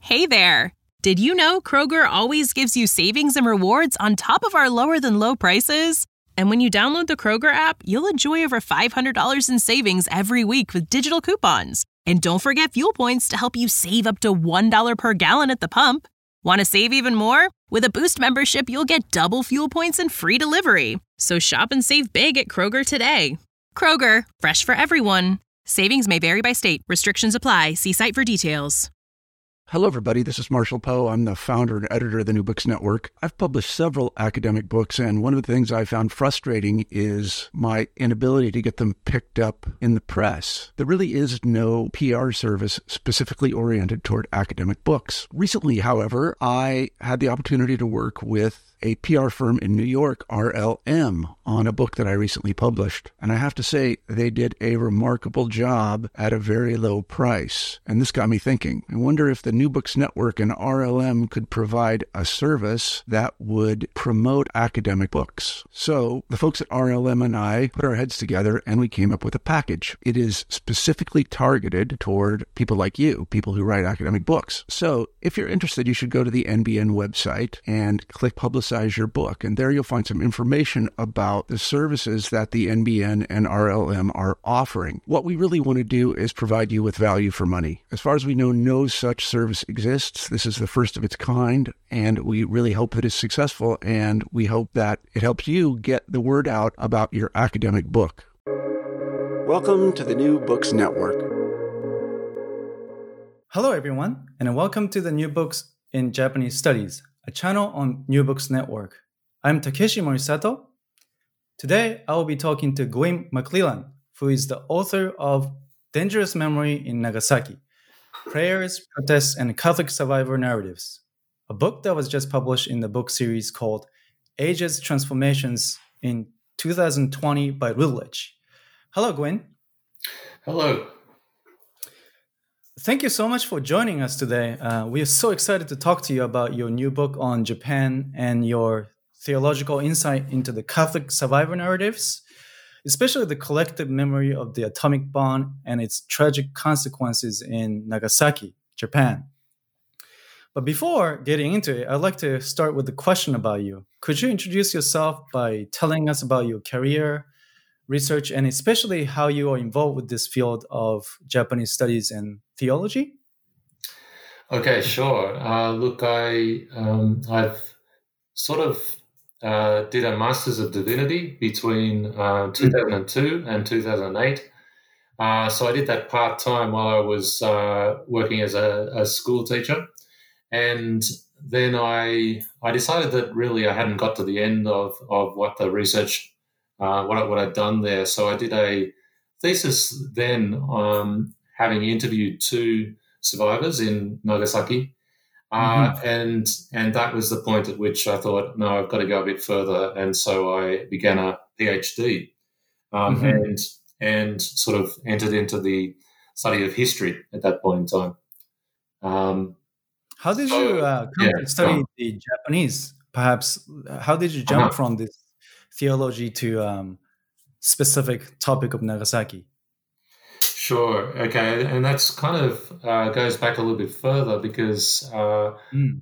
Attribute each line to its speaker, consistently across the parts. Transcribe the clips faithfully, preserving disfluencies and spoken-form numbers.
Speaker 1: Hey there! Did you know Kroger always gives you savings and rewards on top of our lower-than-low prices? And when you download the Kroger app, you'll enjoy over five hundred dollars in savings every week with digital coupons. And don't forget fuel points to help you save up to one dollar per gallon at the pump. Want to save even more? With a Boost membership, you'll get double fuel points and free delivery. So shop and save big at Kroger today. Kroger, fresh for everyone. Savings may vary by state. Restrictions apply. See site for details.
Speaker 2: Hello, everybody. This is Marshall Poe. I'm the founder and editor of the New Books Network. I've published several academic books, and one of the things I found frustrating is my inability to get them picked up in the press. There really is no P R service specifically oriented toward academic books. Recently, however, I had the opportunity to work with a P R firm in New York, R L M, on a book that I recently published. And I have to say, they did a remarkable job at a very low price. And this got me thinking. I wonder if the New Books Network and R L M could provide a service that would promote academic books. So the folks at R L M and I put our heads together and we came up with a package. It is specifically targeted toward people like you, people who write academic books. So if you're interested, you should go to the N B N website and click Publicize your book. And there you'll find some information about the services that the N B N and R L M are offering. What we really want to do is provide you with value for money. As far as we know, no such service exists. This is the first of its kind, and we really hope that it's successful, and we hope that it helps you get the word out about your academic book. Welcome to the New Books Network.
Speaker 3: Hello, everyone, and welcome to the New Books in Japanese Studies, a channel on New Books Network. I'm Takeshi Morisato. Today, I will be talking to Gwyn McClellan, who is the author of Dangerous Memory in Nagasaki, Prayers, Protests, and Catholic Survivor Narratives, a book that was just published in the book series called Ages Transformations in two thousand twenty by Routledge. Hello, Gwyn.
Speaker 4: Hello.
Speaker 3: Thank you so much for joining us today. Uh, we are so excited to talk to you about your new book on Japan and your theological insight into the Catholic survivor narratives, especially the collective memory of the atomic bomb and its tragic consequences in Nagasaki, Japan. But before getting into it, I'd like to start with a question about you. Could you introduce yourself by telling us about your career, research, and especially how you are involved with this field of Japanese studies and theology?
Speaker 4: Okay, sure. Uh, look, I um, I've sort of uh, did a Master's of Divinity between uh, two thousand two and two thousand eight. Uh, so I did that part time while I was uh, working as a, a school teacher, and then I I decided that really I hadn't got to the end of of what the research. Uh, what, I, what I'd done there. So I did a thesis then, um, having interviewed two survivors in Nagasaki. Uh, mm-hmm. and and that was the point at which I thought, no, I've got to go a bit further. And so I began a PhD um, mm-hmm. and and sort of entered into the study of history at that point in time. Um,
Speaker 3: how did so, you uh, come yeah, to study um, the Japanese? Perhaps, how did you jump uh-huh. from this theology to um, specific topic of Nagasaki?
Speaker 4: Sure. Okay. And that's kind of uh, goes back a little bit further because uh, mm.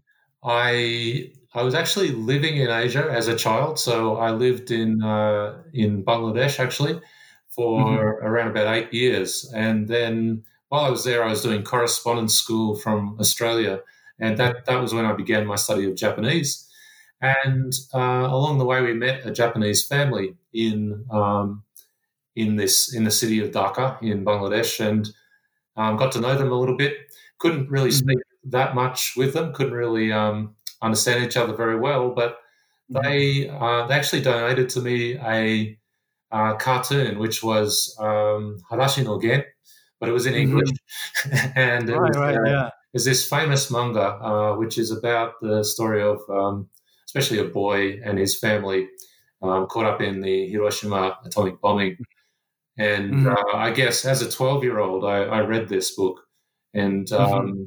Speaker 4: I I was actually living in Asia as a child. So I lived in uh, in Bangladesh actually for mm-hmm. around about eight years. And then while I was there, I was doing correspondence school from Australia. And that, that was when I began my study of Japanese. And uh, along the way, we met a Japanese family in um, in this in the city of Dhaka in Bangladesh, and um, got to know them a little bit. Couldn't really speak that much with them. Couldn't really um, understand each other very well. But they uh, they actually donated to me a uh, cartoon, which was um, Harashi no Gen, but it was in English, mm-hmm. and it
Speaker 3: right,
Speaker 4: was,
Speaker 3: right,
Speaker 4: uh,
Speaker 3: yeah.
Speaker 4: There's this famous manga, uh, which is about the story of um, especially a boy and his family um, caught up in the Hiroshima atomic bombing. And mm-hmm. uh, I guess as a twelve-year-old, I, I read this book. And um, mm-hmm.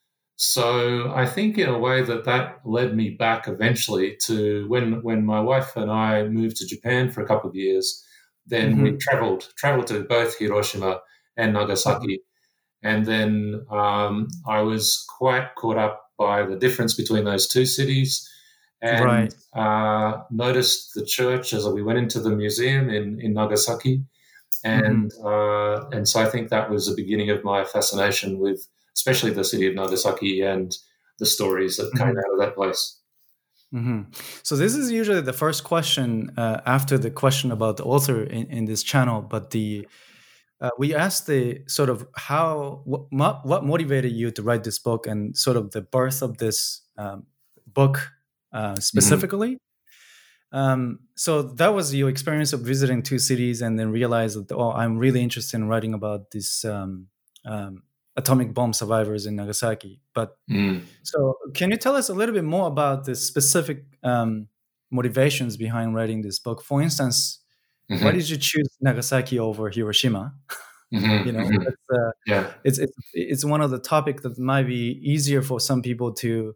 Speaker 4: so I think in a way that that led me back eventually to when when my wife and I moved to Japan for a couple of years, then mm-hmm. we traveled traveled to both Hiroshima and Nagasaki. And then um, I was quite caught up by the difference between those two cities, and
Speaker 3: right.
Speaker 4: uh, noticed the church as we went into the museum in, in Nagasaki. And mm-hmm. uh, and so I think that was the beginning of my fascination with especially the city of Nagasaki and the stories that mm-hmm. came out of that place.
Speaker 3: Mm-hmm. So this is usually the first question uh, after the question about the author in, in this channel, but the uh, we asked the sort of how what, what motivated you to write this book and sort of the birth of this um, book uh, specifically. Mm-hmm. Um, so that was your experience of visiting two cities and then realize that, oh, I'm really interested in writing about this um, um, atomic bomb survivors in Nagasaki. But mm. so can you tell us a little bit more about the specific um, motivations behind writing this book? For instance, mm-hmm. why did you choose Nagasaki over Hiroshima?
Speaker 4: Mm-hmm.
Speaker 3: you know,
Speaker 4: mm-hmm.
Speaker 3: it's, uh,
Speaker 4: yeah.
Speaker 3: it's, it's, it's one of the topics that might be easier for some people to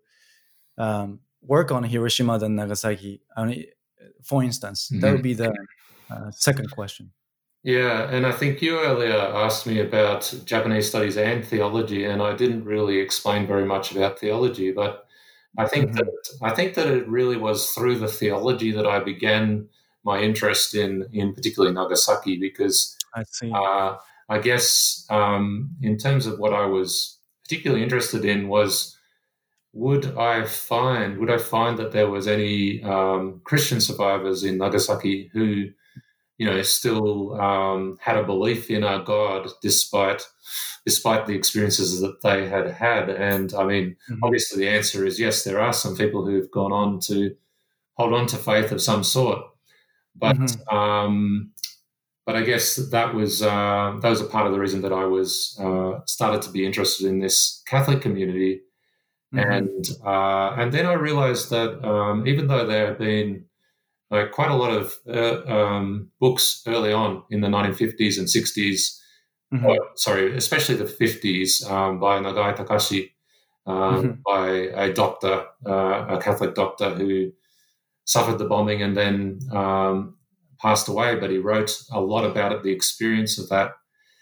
Speaker 3: um, work on Hiroshima than Nagasaki. I mean, for instance, mm-hmm. that would be the uh, second question.
Speaker 4: Yeah, and I think you earlier asked me about Japanese studies and theology, and I didn't really explain very much about theology, but I think mm-hmm. that I think that it really was through the theology that I began my interest in, in particularly Nagasaki, because
Speaker 3: I see.
Speaker 4: Uh, I guess um, in terms of what I was particularly interested in was would I find would I find that there was any um, Christian survivors in Nagasaki who, you know, still um, had a belief in our God despite despite the experiences that they had had. And I mean, mm-hmm. obviously the answer is yes, there are some people who've gone on to hold on to faith of some sort. But mm-hmm. um, but I guess that was uh, that was a part of the reason that I was uh, started to be interested in this Catholic community. Mm-hmm. And uh, and then I realized that um, even though there had been Uh, quite a lot of uh, um, books early on in the nineteen fifties and sixties, mm-hmm. uh, sorry, especially the fifties, um, by Nagai Takashi, um, mm-hmm. by a doctor, uh, a Catholic doctor who suffered the bombing and then um, passed away, but he wrote a lot about it, the experience of that.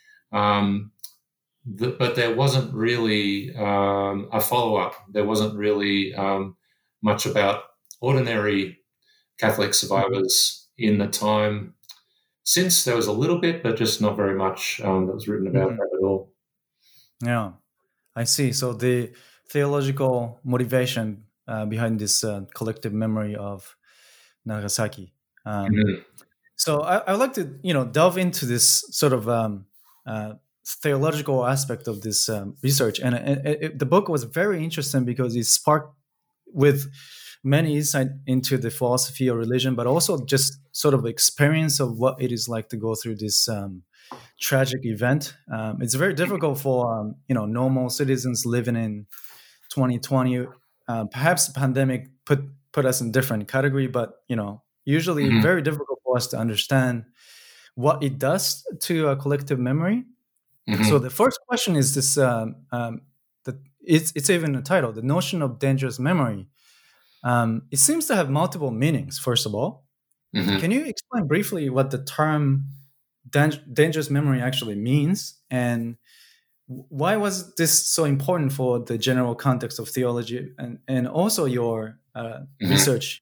Speaker 4: Um, the, but there wasn't really um, a follow-up. There wasn't really um, much about ordinary Catholic survivors in the time since. There was a little bit, but just not very much um, that was written about mm-hmm. that at all.
Speaker 3: Yeah, I see. So the theological motivation uh, behind this uh, collective memory of Nagasaki. Um, mm-hmm. So I, I would like to, you know, delve into this sort of um, uh, theological aspect of this um, research. And it, it, the book was very interesting because it sparked with many insight into the philosophy of religion, but also just sort of experience of what it is like to go through this um, tragic event. Um, it's very difficult for um, you know normal citizens living in twenty twenty. Uh, perhaps the pandemic put put us in different category, but you know usually mm-hmm. very difficult for us to understand what it does to a collective memory. Mm-hmm. So the first question is this: um, um, that it's it's even a title, the notion of dangerous memory. Um, it seems to have multiple meanings, first of all. Mm-hmm. Can you explain briefly what the term dan- dangerous memory actually means? And why was this so important for the general context of theology and, and also your uh, mm-hmm. research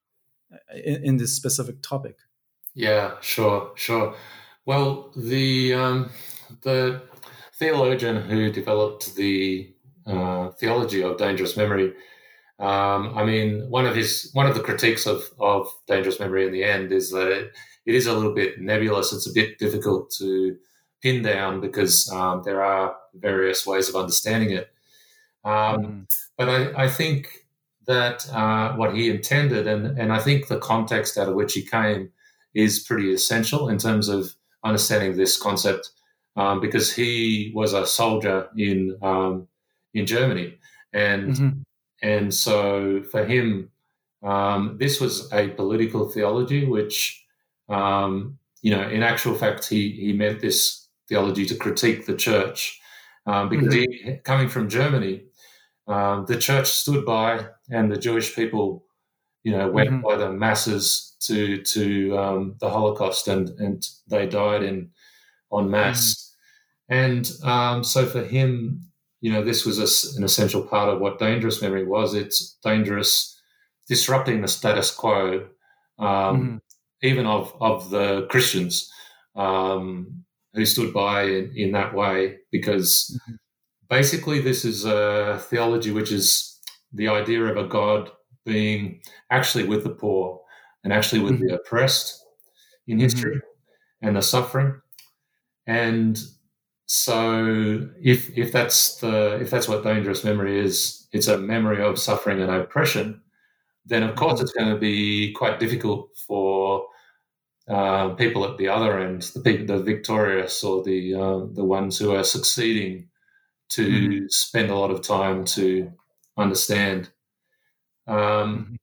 Speaker 3: in, in this specific topic?
Speaker 4: Yeah, sure, sure. Well, the, um, the theologian who developed the uh, theology of dangerous memory, Um, I mean, one of his one of the critiques of, of dangerous memory in the end is that it, it is a little bit nebulous. It's a bit difficult to pin down because um, there are various ways of understanding it. Um, mm. But I, I think that uh, what he intended, and, and I think the context out of which he came, is pretty essential in terms of understanding this concept, um, because he was a soldier in um, in Germany, and. Mm-hmm. And so for him, um, this was a political theology, which, um, you know, in actual fact, he, he meant this theology to critique the church um, because mm-hmm. he, coming from Germany, um, the church stood by and the Jewish people, you know, went mm-hmm. by the masses to to um, the Holocaust and, and they died in en masse. Mm-hmm. And um, so for him, you know, this was a, an essential part of what dangerous memory was. It's dangerous, disrupting the status quo, um, mm-hmm. even of, of the Christians um, who stood by in, in that way, because mm-hmm. basically this is a theology which is the idea of a God being actually with the poor and actually with mm-hmm. the oppressed in history mm-hmm. and the suffering. And so if if that's the if that's what dangerous memory is, it's a memory of suffering and oppression, then of course it's going to be quite difficult for uh, people at the other end, the people, the victorious or the uh, the ones who are succeeding, to mm-hmm. spend a lot of time to understand. Um, mm-hmm.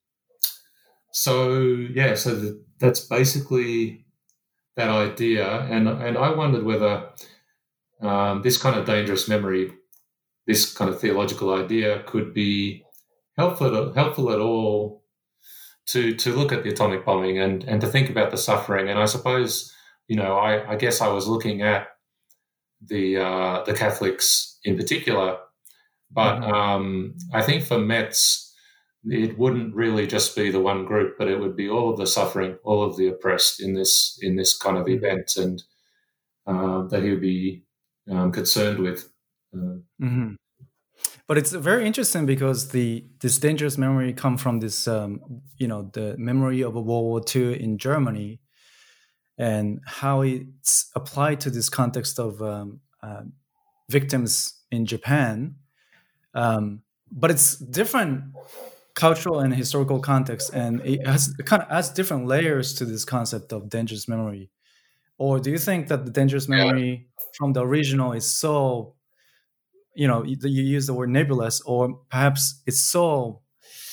Speaker 4: So yeah, so the, that's basically that idea, and and I wondered whether um, this kind of dangerous memory, this kind of theological idea, could be helpful helpful at all to to look at the atomic bombing and and to think about the suffering. And I suppose, you know, I, I guess I was looking at the uh, the Catholics in particular, but mm-hmm. um, I think for Metz, it wouldn't really just be the one group, but it would be all of the suffering, all of the oppressed in this in this kind of event, and uh, that he would be um, concerned with. Uh,
Speaker 3: mm-hmm. But it's very interesting because the this dangerous memory come from this, um, you know, the memory of World War Two in Germany, and how it's applied to this context of um, uh, victims in Japan. Um, but it's different cultural and historical context, and it has it kind of adds different layers to this concept of dangerous memory. Or do you think that the dangerous memory yeah. from the original is so, you know, you, you use the word nebulous, or perhaps it's so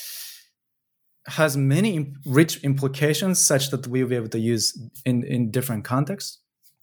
Speaker 3: has many rich implications such that we'll be able to use in, in different contexts?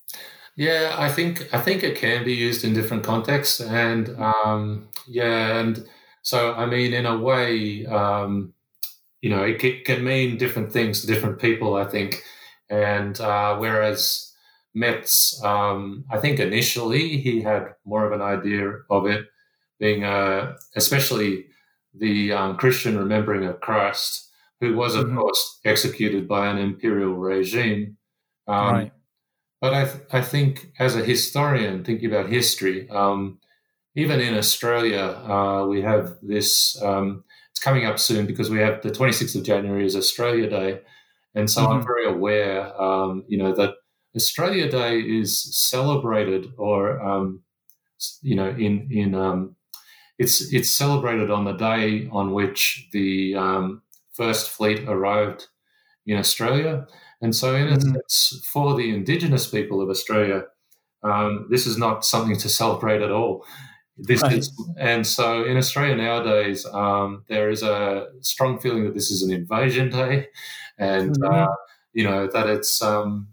Speaker 4: Yeah, I think I think it can be used in different contexts, and um, yeah, and so I mean, in a way, um, you know, it can, can mean different things to different people, I think, and uh, whereas Metz, um, I think initially he had more of an idea of it being, a, especially the um, Christian remembering of Christ, who was, of mm-hmm. course, executed by an imperial regime. Um, right. But I, th- I think as a historian, thinking about history, um, even in Australia, uh, we have this, um, it's coming up soon because we have the twenty-sixth of January is Australia Day. And so mm-hmm. I'm very aware, um, you know, that Australia Day is celebrated, or um, you know, in in um, it's it's celebrated on the day on which the um, first fleet arrived in Australia, and so in mm-hmm. a sense, for the Indigenous people of Australia, um, this is not something to celebrate at all. This right. is, and so in Australia nowadays, um, there is a strong feeling that this is an invasion day, and mm-hmm. uh, you know that it's. Um,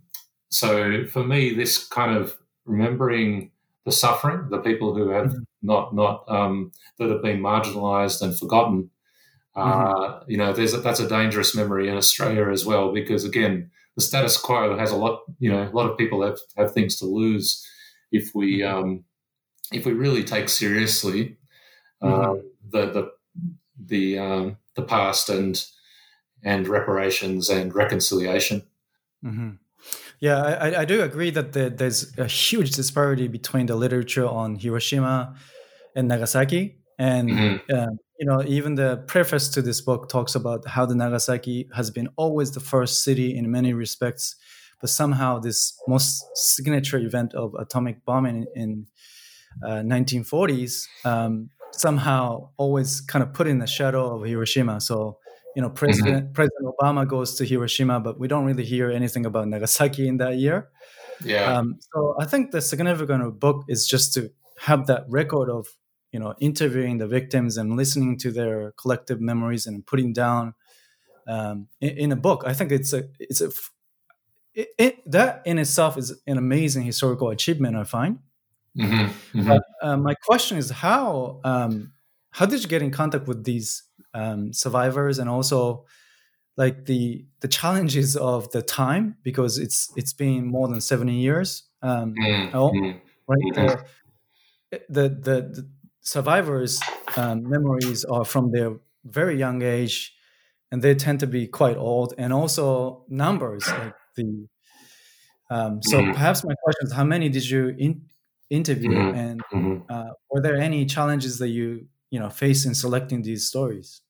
Speaker 4: So for me, this kind of remembering the suffering, the people who have mm-hmm. not not um, that have been marginalised and forgotten, uh, mm-hmm. you know, there's a, that's a dangerous memory in Australia as well, because again, the status quo has a lot. You know, a lot of people have, have things to lose if we um, if we really take seriously uh, mm-hmm. the the the um, the past and and reparations and reconciliation.
Speaker 3: Mm-hmm. Yeah, I, I do agree that the, there's a huge disparity between the literature on Hiroshima and Nagasaki. And, mm-hmm. uh, you know, even the preface to this book talks about how the Nagasaki has been always the first city in many respects, but somehow this most signature event of atomic bombing in uh, nineteen forties um, somehow always kind of put in the shadow of Hiroshima. So, you know, President mm-hmm. President Obama goes to Hiroshima, but we don't really hear anything about Nagasaki in that year.
Speaker 4: Yeah.
Speaker 3: Um, so I think the significance of the book is just to have that record of, you know, interviewing the victims and listening to their collective memories and putting down um, in, in a book. I think it's a it's a it, it, that in itself is an amazing historical achievement, I find.
Speaker 4: Mm-hmm. Mm-hmm.
Speaker 3: But uh, my question is how um, how did you get in contact with these um, survivors, and also like the the challenges of the time, because it's it's been more than seventy years. Um,
Speaker 4: mm-hmm.
Speaker 3: right? Mm-hmm. The, the, the, the survivors' um, memories are from their very young age, and they tend to be quite old, and also numbers like the. Um, so mm-hmm. perhaps my question is, how many did you in, interview, mm-hmm. and mm-hmm. Uh, were there any challenges that you you know faced in selecting these stories?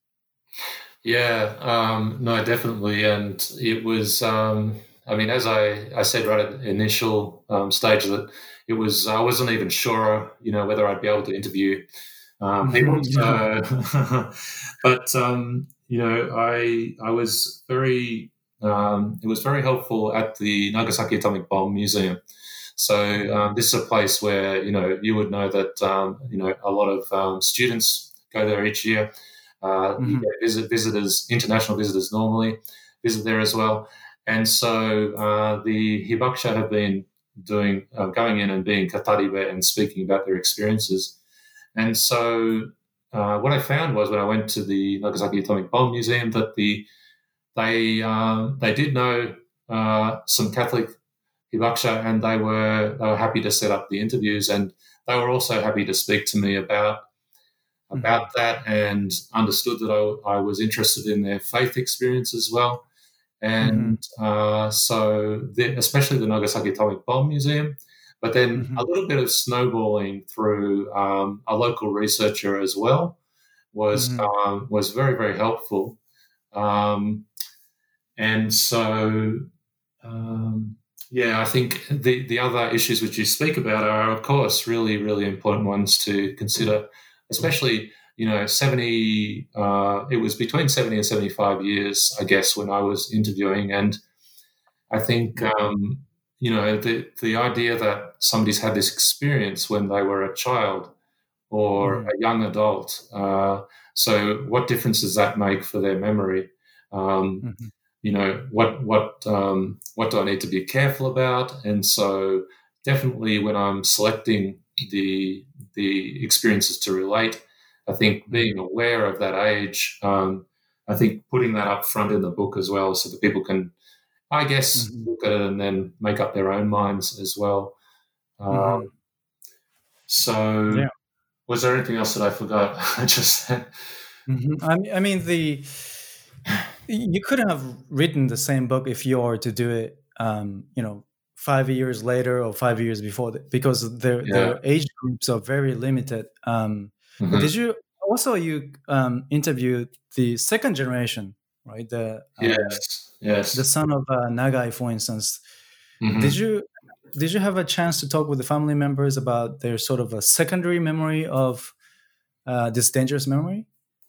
Speaker 4: Yeah, um, no, definitely, and it was. Um, I mean, as I, I said right at the initial um, stage, that it was. I wasn't even sure, you know, whether I'd be able to interview um, people. So, but um, you know, I I was very. Um, it was very helpful at the Nagasaki Atomic Bomb Museum. So um, this is a place where you know you would know that um, you know a lot of um, students go there each year. Uh, mm-hmm. You get visit, visitors, international visitors normally visit there as well. And so uh, the Hibakusha have been doing, uh, going in and being kataribe and speaking about their experiences. And so uh, what I found was when I went to the Nagasaki Atomic Bomb Museum that the they uh, they did know uh, some Catholic Hibakusha, and they were they were happy to set up the interviews, and they were also happy to speak to me about about mm-hmm. that, and understood that I, I was interested in their faith experience as well. And mm-hmm. uh, so, the, especially the Nagasaki Atomic Bomb Museum, but then mm-hmm. a little bit of snowballing through um, a local researcher as well was mm-hmm. um, was very, very helpful. Um, and so, um, yeah, I think the, the other issues which you speak about are, of course, really, really important ones to consider. Especially, you know, seventy, uh, it was between seventy and seventy-five years, I guess, when I was interviewing. And I think, um, you know, the, the idea that somebody's had this experience when they were a child or mm. a young adult. Uh, so what difference does that make for their memory? Um, mm-hmm. You know, what, what, um, what do I need to be careful about? And so definitely when I'm selecting the the experiences to relate, I think being aware of that age, um, I think putting that up front in the book as well so that people can, I guess, mm-hmm. look at it and then make up their own minds as well. Um, mm-hmm. So yeah. Was there anything else that I forgot? I just said.
Speaker 3: Mm-hmm. I mean, I mean, the you couldn't have written the same book if you were to do it, um, you know, five years later or five years before, because their yeah. their age groups are very limited. Um, mm-hmm. Did you also you um, interviewed the second generation, right? The um,
Speaker 4: yes, yes,
Speaker 3: the son of uh, Nagai, for instance. Mm-hmm. Did you did you have a chance to talk with the family members about their sort of a secondary memory of uh, this dangerous memory?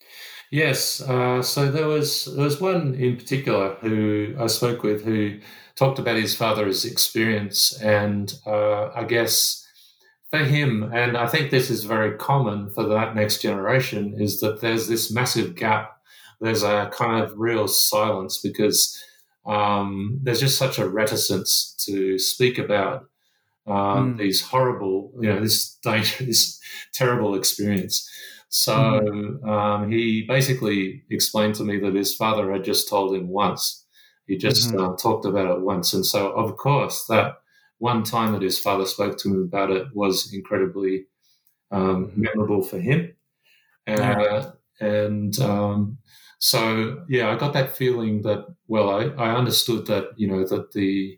Speaker 4: Yes. Uh, so there was there was one in particular who I spoke with who talked about his father's experience, and uh, I guess for him, and I think this is very common for that next generation, is that there's this massive gap. There's a kind of real silence because um, there's just such a reticence to speak about um, mm. these horrible, you know, this danger, this terrible experience. So mm. um, he basically explained to me that his father had just told him once. He just mm-hmm. uh, talked about it once. And so, of course, that one time that his father spoke to him about it was incredibly um, memorable for him. Uh, yeah. And um, so, yeah, I got that feeling that, well, I, I understood that, you know, that the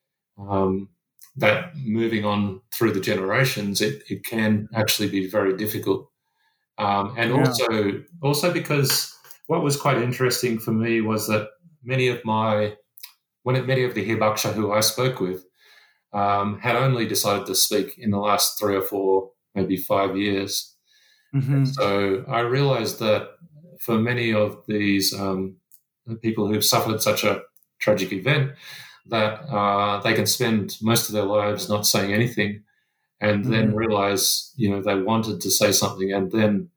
Speaker 4: um, that moving on through the generations, it, it can actually be very difficult. Um, and yeah. also, also because what was quite interesting for me was that many of my, when many of the Hibakusha who I spoke with um, had only decided to speak in the last three or four, maybe five years. Mm-hmm. So I realized that for many of these um, people who've suffered such a tragic event, that uh, they can spend most of their lives not saying anything, and mm-hmm. then realize, you know, they wanted to say something, and then,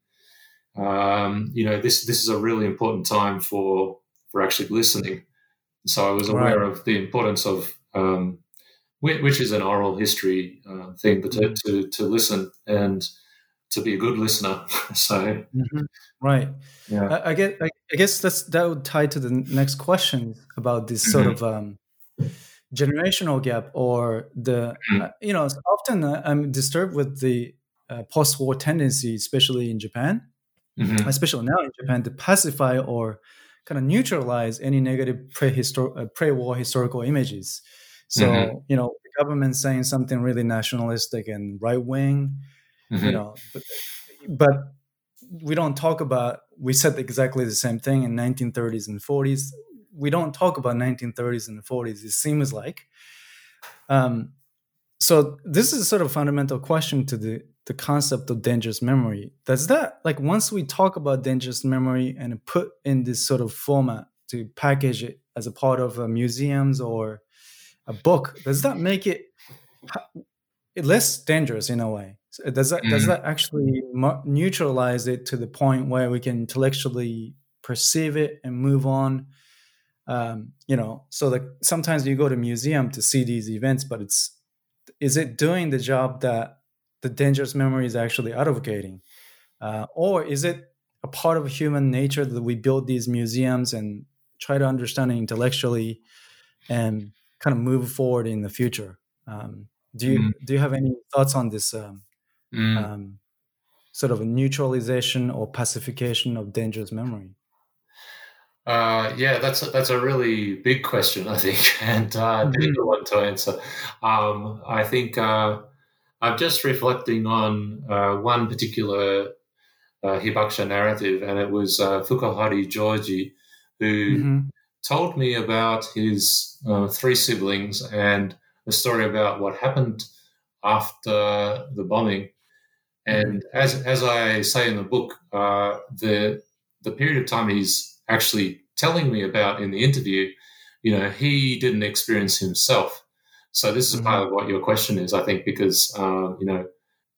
Speaker 4: um, you know, this this is a really important time for for actually listening. So I was aware right. of the importance of, um, which is an oral history uh, thing, but to, to, to listen and to be a good listener. So,
Speaker 3: mm-hmm. right.
Speaker 4: Yeah.
Speaker 3: I, I guess I, I guess that's that would tie to the next question about this sort mm-hmm. of um, generational gap or the, uh, you know, often uh, I'm disturbed with the uh, post-war tendency, especially in Japan, mm-hmm. especially now in Japan, to pacify or kind of neutralize any negative prehistor- uh, pre-war historical images. So, mm-hmm. you know, the government saying something really nationalistic and right-wing, mm-hmm. you know, but, but we don't talk about, we said exactly the same thing in nineteen thirties and forties. We don't talk about nineteen thirties and forties, it seems like. Um, so this is a sort of fundamental question to the, the concept of dangerous memory. Does that, like, once we talk about dangerous memory and put in this sort of format to package it as a part of a museums or a book, does that make it less dangerous in a way? So does that, mm. does that actually neutralize it to the point where we can intellectually perceive it and move on? Um, you know, so that sometimes you go to museum to see these events, but it's, is it doing the job that the dangerous memory is actually advocating? Uh, or is it a part of human nature that we build these museums and try to understand it intellectually and kind of move forward in the future? Um, do you, mm. do you have any thoughts on this um, mm. um, sort of a neutralization or pacification of dangerous memory?
Speaker 4: Uh, yeah, that's a, that's a really big question, I think, and uh, mm-hmm. difficult one to answer. Um, I think uh, I'm just reflecting on uh, one particular uh, Hibakusha narrative, and it was uh, Fukuhari Joji, who mm-hmm. told me about his uh, three siblings and a story about what happened after the bombing. And mm-hmm. as as I say in the book, uh, the the period of time he's actually telling me about in the interview, you know, he didn't experience himself. So this is mm-hmm. part of what your question is, I think, because uh, you know,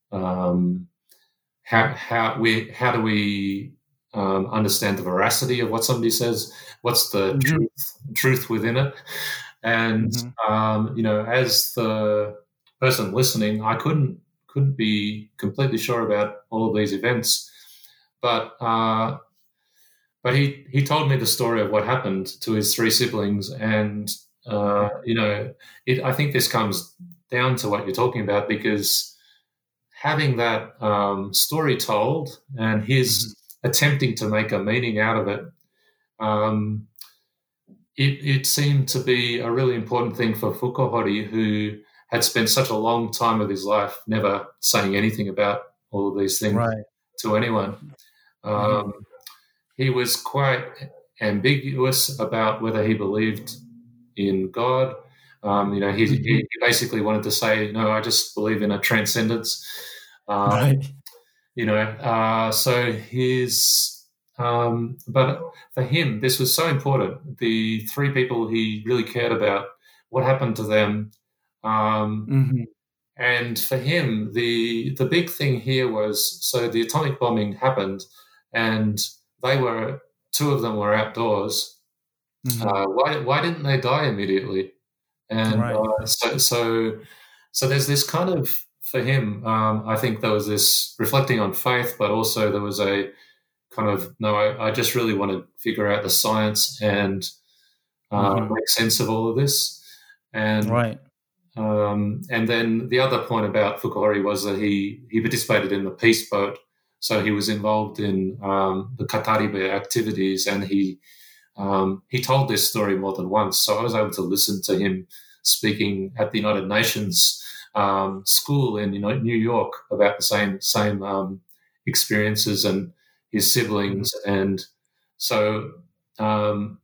Speaker 4: um, how how we how do we um, understand the veracity of what somebody says? What's the mm-hmm. truth truth within it? And mm-hmm. um, you know, as the person listening, I couldn't couldn't be completely sure about all of these events, but. Uh, But he, he told me the story of what happened to his three siblings. And, uh, you know, it, I think this comes down to what you're talking about, because having that um, story told and his mm-hmm. attempting to make a meaning out of it, um, it, it seemed to be a really important thing for Fukuhari, who had spent such a long time of his life never saying anything about all of these things right. to anyone. Um, mm-hmm. He was quite ambiguous about whether he believed in God. Um, you know, he, mm-hmm. he basically wanted to say, no, I just believe in a transcendence. Um, right. You know, uh, so his, um, but for him, this was so important. The three people he really cared about, what happened to them. Um, mm-hmm. And for him, the the big thing here was, so the atomic bombing happened, and they were, two of them were outdoors. Mm-hmm. Uh, why why didn't they die immediately? And right. uh, so so so there's this kind of, for him, um, I think there was this reflecting on faith, but also there was a kind of, no, I, I just really want to figure out the science and uh, mm-hmm. make sense of all of this. And
Speaker 3: right.
Speaker 4: Um, and then the other point about Fukuhari was that he he participated in the peace boat. So he was involved in um, the Kataribe activities, and he um, he told this story more than once. So I was able to listen to him speaking at the United Nations um, school in, you know, New York about the same same um, experiences and his siblings. And so, um,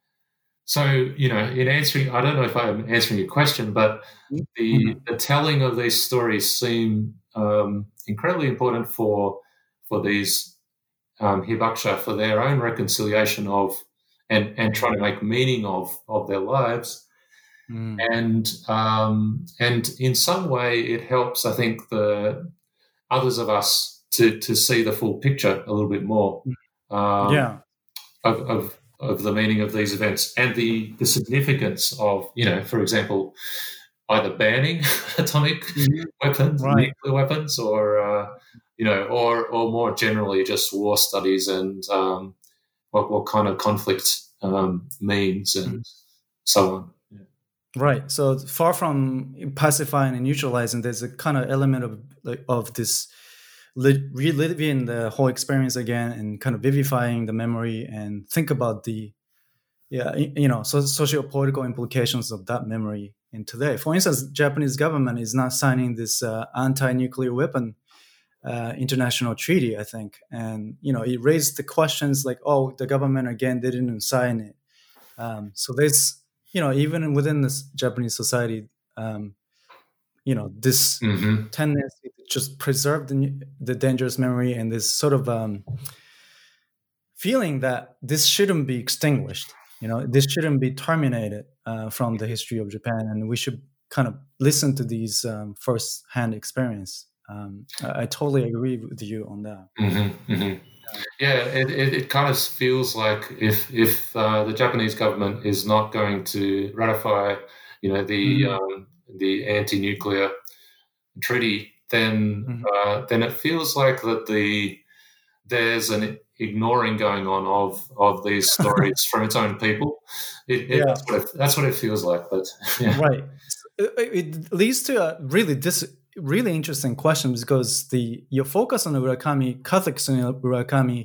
Speaker 4: so you know, in answering, I don't know if I'm answering your question, but the the telling of these stories seem um, incredibly important for. for these um, hibakusha, for their own reconciliation of and, and trying to make meaning of, of their lives. Mm. And um, and in some way it helps, I think, the others of us to, to see the full picture a little bit more um,
Speaker 3: yeah.
Speaker 4: of, of of the meaning of these events and the, the significance of, you know, for example, either banning atomic mm-hmm. weapons, right. nuclear weapons, or uh, you know, or or more generally just war studies and um, what what kind of conflict um, means and mm. so on. Yeah.
Speaker 3: Right. So far from pacifying and neutralizing, there's a kind of element of of this li- reliving the whole experience again and kind of vivifying the memory and think about the yeah you know so socio-political implications of that memory in today. For instance, Japanese government is not signing this uh, anti-nuclear weapon uh, international treaty, I think, and you know it raised the questions like, oh, the government again didn't sign it. Um, so there's you know even within this Japanese society, um, you know this
Speaker 4: mm-hmm.
Speaker 3: tendency to just preserve the, the dangerous memory and this sort of um, feeling that this shouldn't be extinguished. You know, this shouldn't be terminated uh, from the history of Japan, and we should kind of listen to these um, first-hand experience. Um, I, I totally agree with you on that.
Speaker 4: Mm-hmm, mm-hmm. Yeah, it, it, it kind of feels like if if uh, the Japanese government is not going to ratify, you know, the mm-hmm. um, the anti-nuclear treaty, then mm-hmm. uh, then it feels like that the there's an ignoring going on of of these stories from its own people. It, it, yeah. that's, what it, that's what it feels like. But yeah.
Speaker 3: Right, it, it leads to a really this really interesting question, because the your focus on the Urakami, Catholics in Urakami,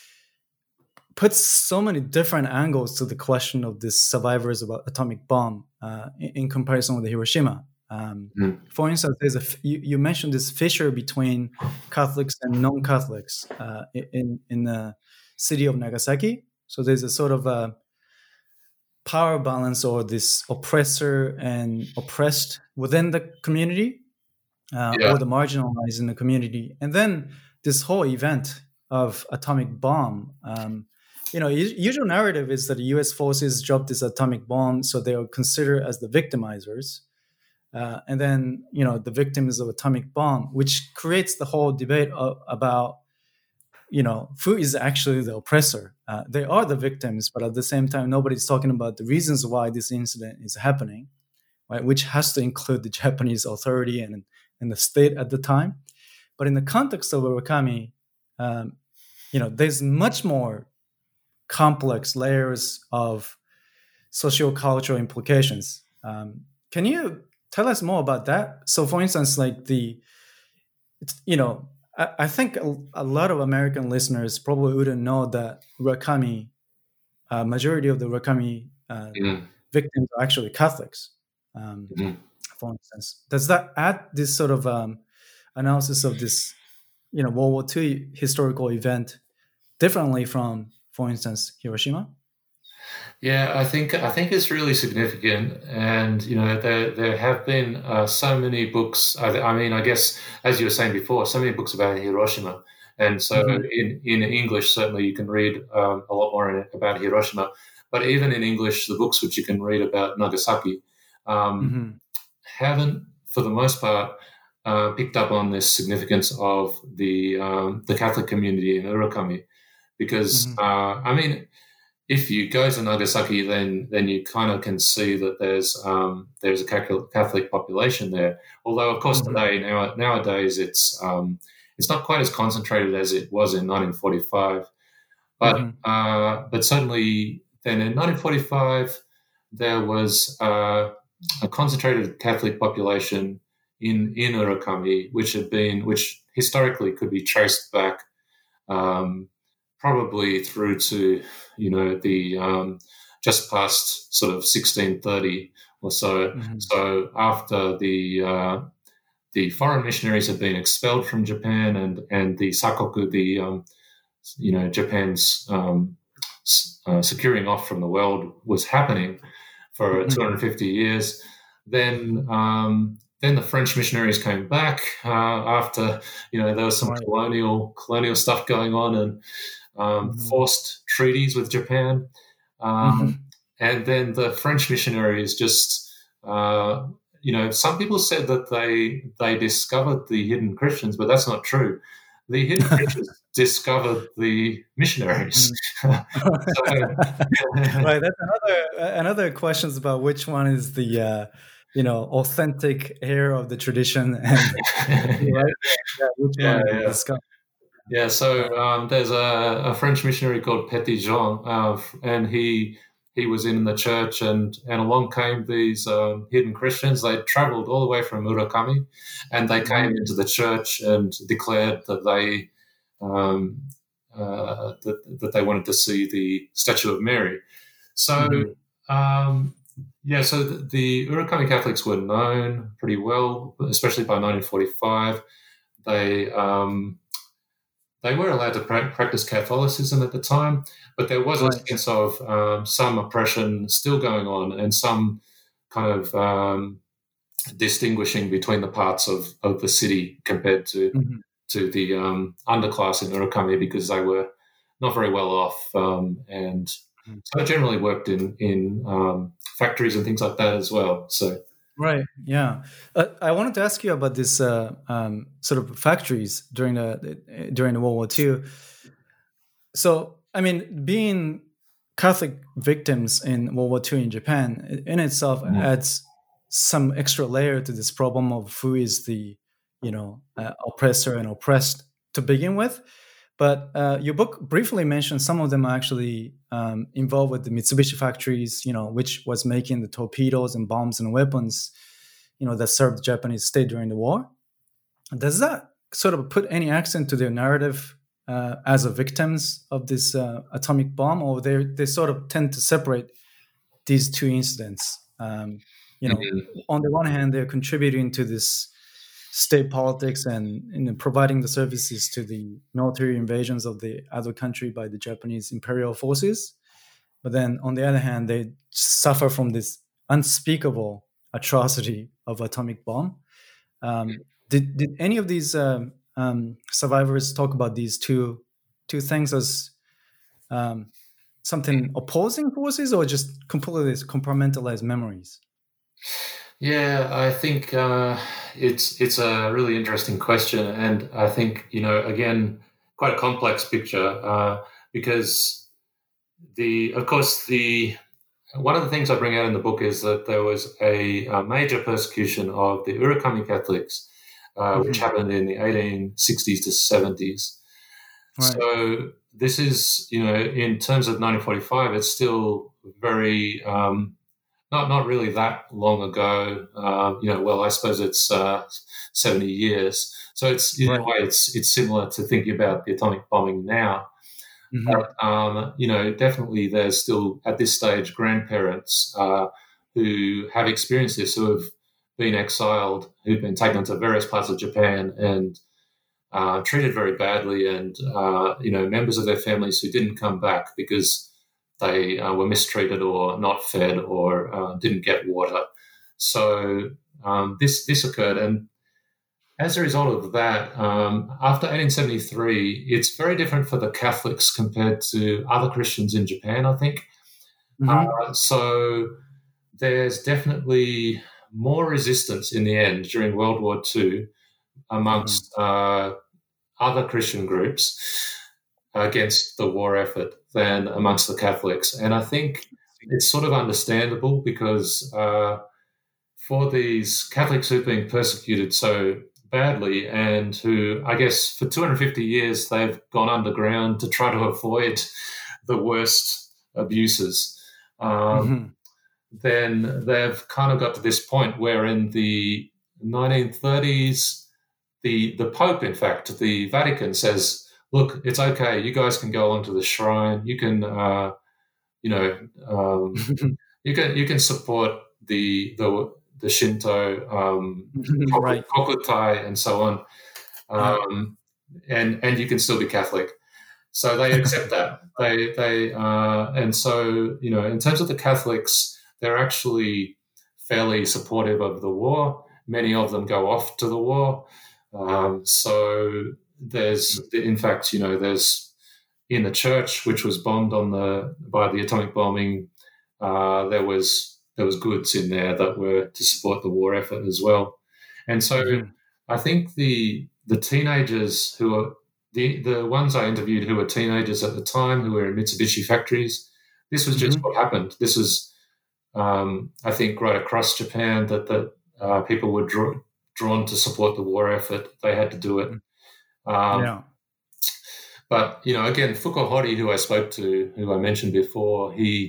Speaker 3: puts so many different angles to the question of these survivors of atomic bomb uh, in, in comparison with the Hiroshima. Um, mm. For instance, there's a you, you mentioned this fissure between Catholics and non-Catholics uh, in in the city of Nagasaki. So there's a sort of a power balance, or this oppressor and oppressed within the community, uh, yeah. or the marginalized in the community, and then this whole event of atomic bomb. Um, you know, usual narrative is that the U S forces dropped this atomic bomb, so they are considered as the victimizers. Uh, and then, you know, the victims of atomic bomb, which creates the whole debate of, about, you know, who is actually the oppressor. Uh, they are the victims, but at the same time, nobody's talking about the reasons why this incident is happening, right? Which has to include the Japanese authority and, and the state at the time. But in the context of Urakami, um, you know, there's much more complex layers of socio-cultural implications. Um, can you tell us more about that? So, for instance, like the, it's, you know, I, I think a, a lot of American listeners probably wouldn't know that Urakami, uh, majority of the Urakami uh, mm-hmm. victims are actually Catholics. Um, mm-hmm. For instance, does that add this sort of um, analysis of this, you know, World War Two historical event differently from, for instance, Hiroshima?
Speaker 4: Yeah, I think I think it's really significant, and you know there there have been uh, so many books. I, I mean, I guess as you were saying before, so many books about Hiroshima, and so mm-hmm. in in English certainly you can read um, a lot more in, about Hiroshima. But even in English, the books which you can read about Nagasaki um, mm-hmm. haven't, for the most part, uh, picked up on this significance of the um, the Catholic community in Urakami, because mm-hmm. uh, I mean. If you go to Nagasaki, then then you kind of can see that there's um, there's a Catholic population there. Although, of course, mm-hmm. today now nowadays it's um, it's not quite as concentrated as it was in nineteen forty-five. But mm-hmm. uh, but certainly then in nineteen forty-five there was uh, a concentrated Catholic population in in Urakami, which had been which historically could be traced back. Um, probably through to, you know, the um, just past sort of sixteen thirty or so. Mm-hmm. So after the uh, the foreign missionaries had been expelled from Japan, and and the sakoku, the um, you know Japan's um, uh, securing off from the world was happening for mm-hmm. two hundred fifty years. Then um, then the French missionaries came back uh, after, you know, there was some right. colonial colonial stuff going on, and Um, mm-hmm. forced treaties with Japan. Um, mm-hmm. And then the French missionaries just, uh, you know, some people said that they they discovered the hidden Christians, but that's not true. The hidden Christians discovered the missionaries.
Speaker 3: Mm-hmm. so, right, that's another another questions about which one is the, uh, you know, authentic heir of the tradition, and right? yeah, which
Speaker 4: yeah,
Speaker 3: one
Speaker 4: yeah.
Speaker 3: discovered.
Speaker 4: Yeah, so um, there's a, a French missionary called Petit Jean, uh, and he he was in the church, and, and along came these um, hidden Christians. They travelled all the way from Murakami, and they came mm-hmm. into the church and declared that they um, uh, that, that they wanted to see the statue of Mary. So, mm-hmm. um, yeah, so the, the Urakami Catholics were known pretty well, especially by nineteen forty-five. They um, they were allowed to pra- practice Catholicism at the time, but there was right. a sense of um, some oppression still going on, and some kind of um, distinguishing between the parts of, of the city compared to mm-hmm. to the um, underclass in Urakami, because they were not very well off, um, and mm-hmm. so I generally worked in in um, factories and things like that as well. So.
Speaker 3: Right. Yeah. Uh, I wanted to ask you about this uh, um, sort of factories during the during the World War Two. So, I mean, being Catholic victims in World War Two in Japan in itself mm-hmm. adds some extra layer to this problem of who is the, you know, uh, oppressor and oppressed to begin with. But uh, your book briefly mentioned some of them are actually um, involved with the Mitsubishi factories, you know, which was making the torpedoes and bombs and weapons, you know, that served the Japanese state during the war. Does that sort of put any accent to their narrative uh, as a victims of this uh, atomic bomb, or they they sort of tend to separate these two incidents? Um, you know, mm-hmm. on the one hand, they're contributing to this state politics and, and providing the services to the military invasions of the other country by the Japanese imperial forces. But then on the other hand, they suffer from this unspeakable atrocity of atomic bomb. Um, did, did any of these um, um, survivors talk about these two, two things as um, something opposing forces, or just completely compartmentalized memories?
Speaker 4: Yeah, I think uh, it's it's a really interesting question, and I think, you know, again, quite a complex picture uh, because the of course the one of the things I bring out in the book is that there was a, a major persecution of the Urakami Catholics, uh, mm-hmm. which happened in the eighteen sixties to seventies. Right. So this is, you know, in terms of nineteen forty-five, it's still very um, Not not really that long ago, uh, you know. Well, I suppose it's uh, seventy years. So it's in right. a way it's it's similar to thinking about the atomic bombing now. Mm-hmm. But um, you know, definitely there's still at this stage grandparents uh, who have experienced this, who have been exiled, who've been taken to various parts of Japan and uh, treated very badly, and uh, you know, members of their families who didn't come back because they uh, were mistreated or not fed or uh, didn't get water. So um, this this occurred, and as a result of that, um, after eighteen seventy-three, it's very different for the Catholics compared to other Christians in Japan, I think. Mm-hmm. Uh, so there's definitely more resistance in the end during World War Two amongst mm-hmm. uh, other Christian groups against the war effort than amongst the Catholics. And I think it's sort of understandable because uh, for these Catholics who've been persecuted so badly and who, I guess, for two hundred fifty years, they've gone underground to try to avoid the worst abuses, um, mm-hmm. then they've kind of got to this point where in the nineteen thirties, the, the Pope, in fact, the Vatican says, look, it's okay. You guys can go onto the shrine. You can, uh, you know, um, you can you can support the the, the Shinto, um, right. Kokutai, and so on, um, and and you can still be Catholic. So they accept that. They they uh, and so, you know, in terms of the Catholics, they're actually fairly supportive of the war. Many of them go off to the war. Um, so. There's, in fact, you know, there's in the church, which was bombed on the by the atomic bombing, uh, there was there was goods in there that were to support the war effort as well. And so, mm-hmm. I think the the teenagers who are the the ones I interviewed who were teenagers at the time who were in Mitsubishi factories, this was just mm-hmm. what happened. This was, um, I think, right across Japan that that uh, people were draw, drawn to support the war effort. They had to do it. Um, yeah. But, you know, again, Fukuhori, who I spoke to, who I mentioned before, he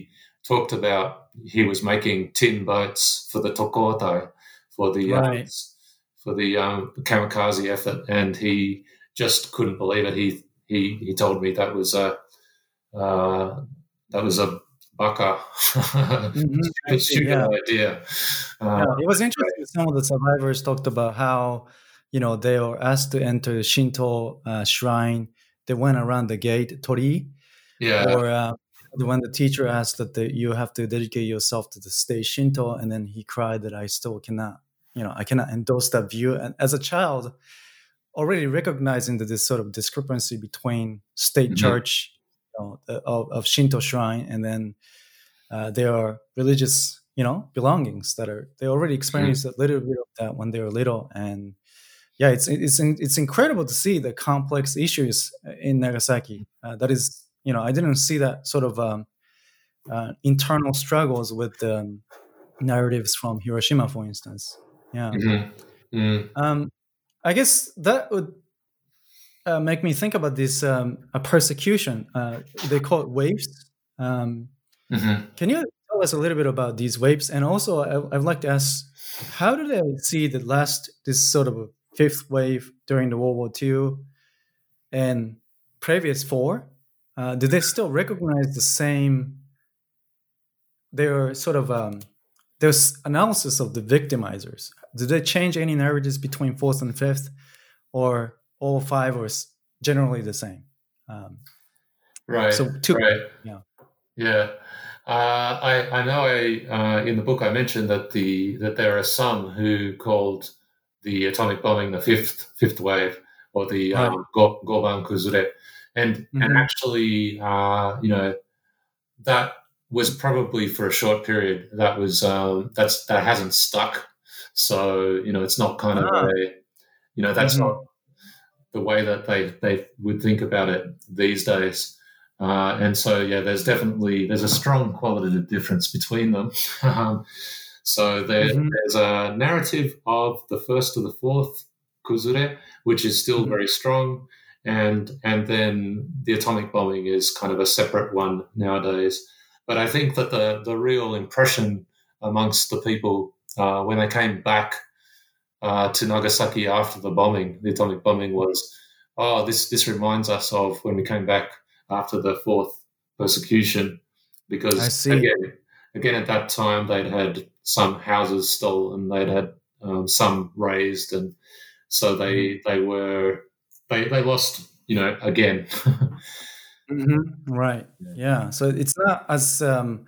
Speaker 4: talked about he was making tin boats for the Tokotai, for the
Speaker 3: right.
Speaker 4: um, for the um, kamikaze effort, and he just couldn't believe it. He he he told me that was a uh, that was a baka,
Speaker 3: Mm-hmm.
Speaker 4: stupid, stupid
Speaker 3: Yeah.
Speaker 4: idea. Uh,
Speaker 3: Yeah, it was interesting. Some of the survivors talked about how, you know, they were asked to enter the Shinto uh, shrine. They went around the gate, tori,
Speaker 4: yeah,
Speaker 3: or uh, when the teacher asked that the, you have to dedicate yourself to the state Shinto, and then he cried that I still cannot, you know, I cannot endorse that view. And as a child, already recognizing that this sort of discrepancy between state
Speaker 4: Mhm.
Speaker 3: church, you know, the- of, of Shinto shrine, and then uh, their religious, you know, belongings that are they already experienced a little bit of that when they were little. And yeah, it's it's it's incredible to see the complex issues in Nagasaki. Uh, that is, you know, I didn't see that sort of um, uh, internal struggles with the narratives from Hiroshima, for instance. Yeah.
Speaker 4: Mhm. Mm.
Speaker 3: Um, I guess that would uh, make me think about this um, a persecution. Uh, they call it waves. Um,
Speaker 4: Mhm.
Speaker 3: Can you tell us a little bit about these waves? And also, I, I'd like to ask, how do they see the last, this sort of a fifth wave during the World War Two and previous four? Uh, do they still recognize the same, their sort of, um, there's analysis of the victimizers? Do they change any narratives between fourth and fifth, or all five are s- generally the same? Um,
Speaker 4: Right.
Speaker 3: so, two,
Speaker 4: Right.
Speaker 3: yeah.
Speaker 4: Yeah. Uh, I I know I uh, in the book I mentioned that the that there are some who called the atomic bombing the fifth fifth wave, or the
Speaker 3: Right.
Speaker 4: um, go, Goban Kuzure, and and
Speaker 3: Mhm.
Speaker 4: actually uh, you know that was probably for a short period. That was um, that's that hasn't stuck. So you know it's not kind of
Speaker 3: Ah,
Speaker 4: a you know that's not
Speaker 3: mhm.
Speaker 4: the way that they they would think about it these days. Uh, and so, yeah, there's definitely there's a strong qualitative difference between them. um, so there,
Speaker 3: Mhm.
Speaker 4: there's a narrative of the first to the fourth kuzure, which is still
Speaker 3: Mhm.
Speaker 4: very strong, and and then the atomic bombing is kind of a separate one nowadays. But I think that the the real impression amongst the people uh, when they came back uh, to Nagasaki after the bombing, the atomic bombing, was, oh, this this reminds us of when we came back after the fourth persecution,
Speaker 3: I
Speaker 4: because
Speaker 3: see.
Speaker 4: again, again at that time they'd had some houses stolen, they'd had um, some razed, and so
Speaker 3: Mhm.
Speaker 4: they they were they they lost, you know, again.
Speaker 3: Mhm. Right. Yeah. So it's not as um,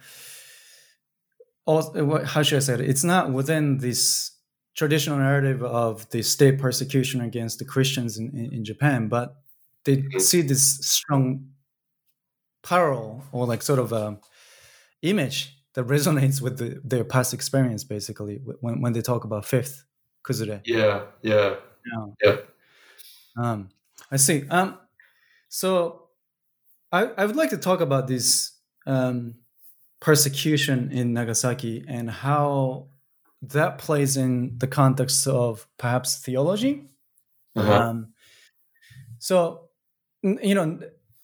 Speaker 3: al- what- how should I say it? It's not within this traditional narrative of the state persecution against the Christians in, in, in Japan, but they see this strong parallel or like sort of a image that resonates with the, their past experience, basically, wh- when, when they talk about fifth kuzure.
Speaker 4: yeah, yeah,
Speaker 3: Yeah.
Speaker 4: yeah.
Speaker 3: Um, I see. Um, so I, I would like to talk about this um, persecution in Nagasaki and how that plays in the context of perhaps theology.
Speaker 4: Uh-huh.
Speaker 3: Um, so, n- you know,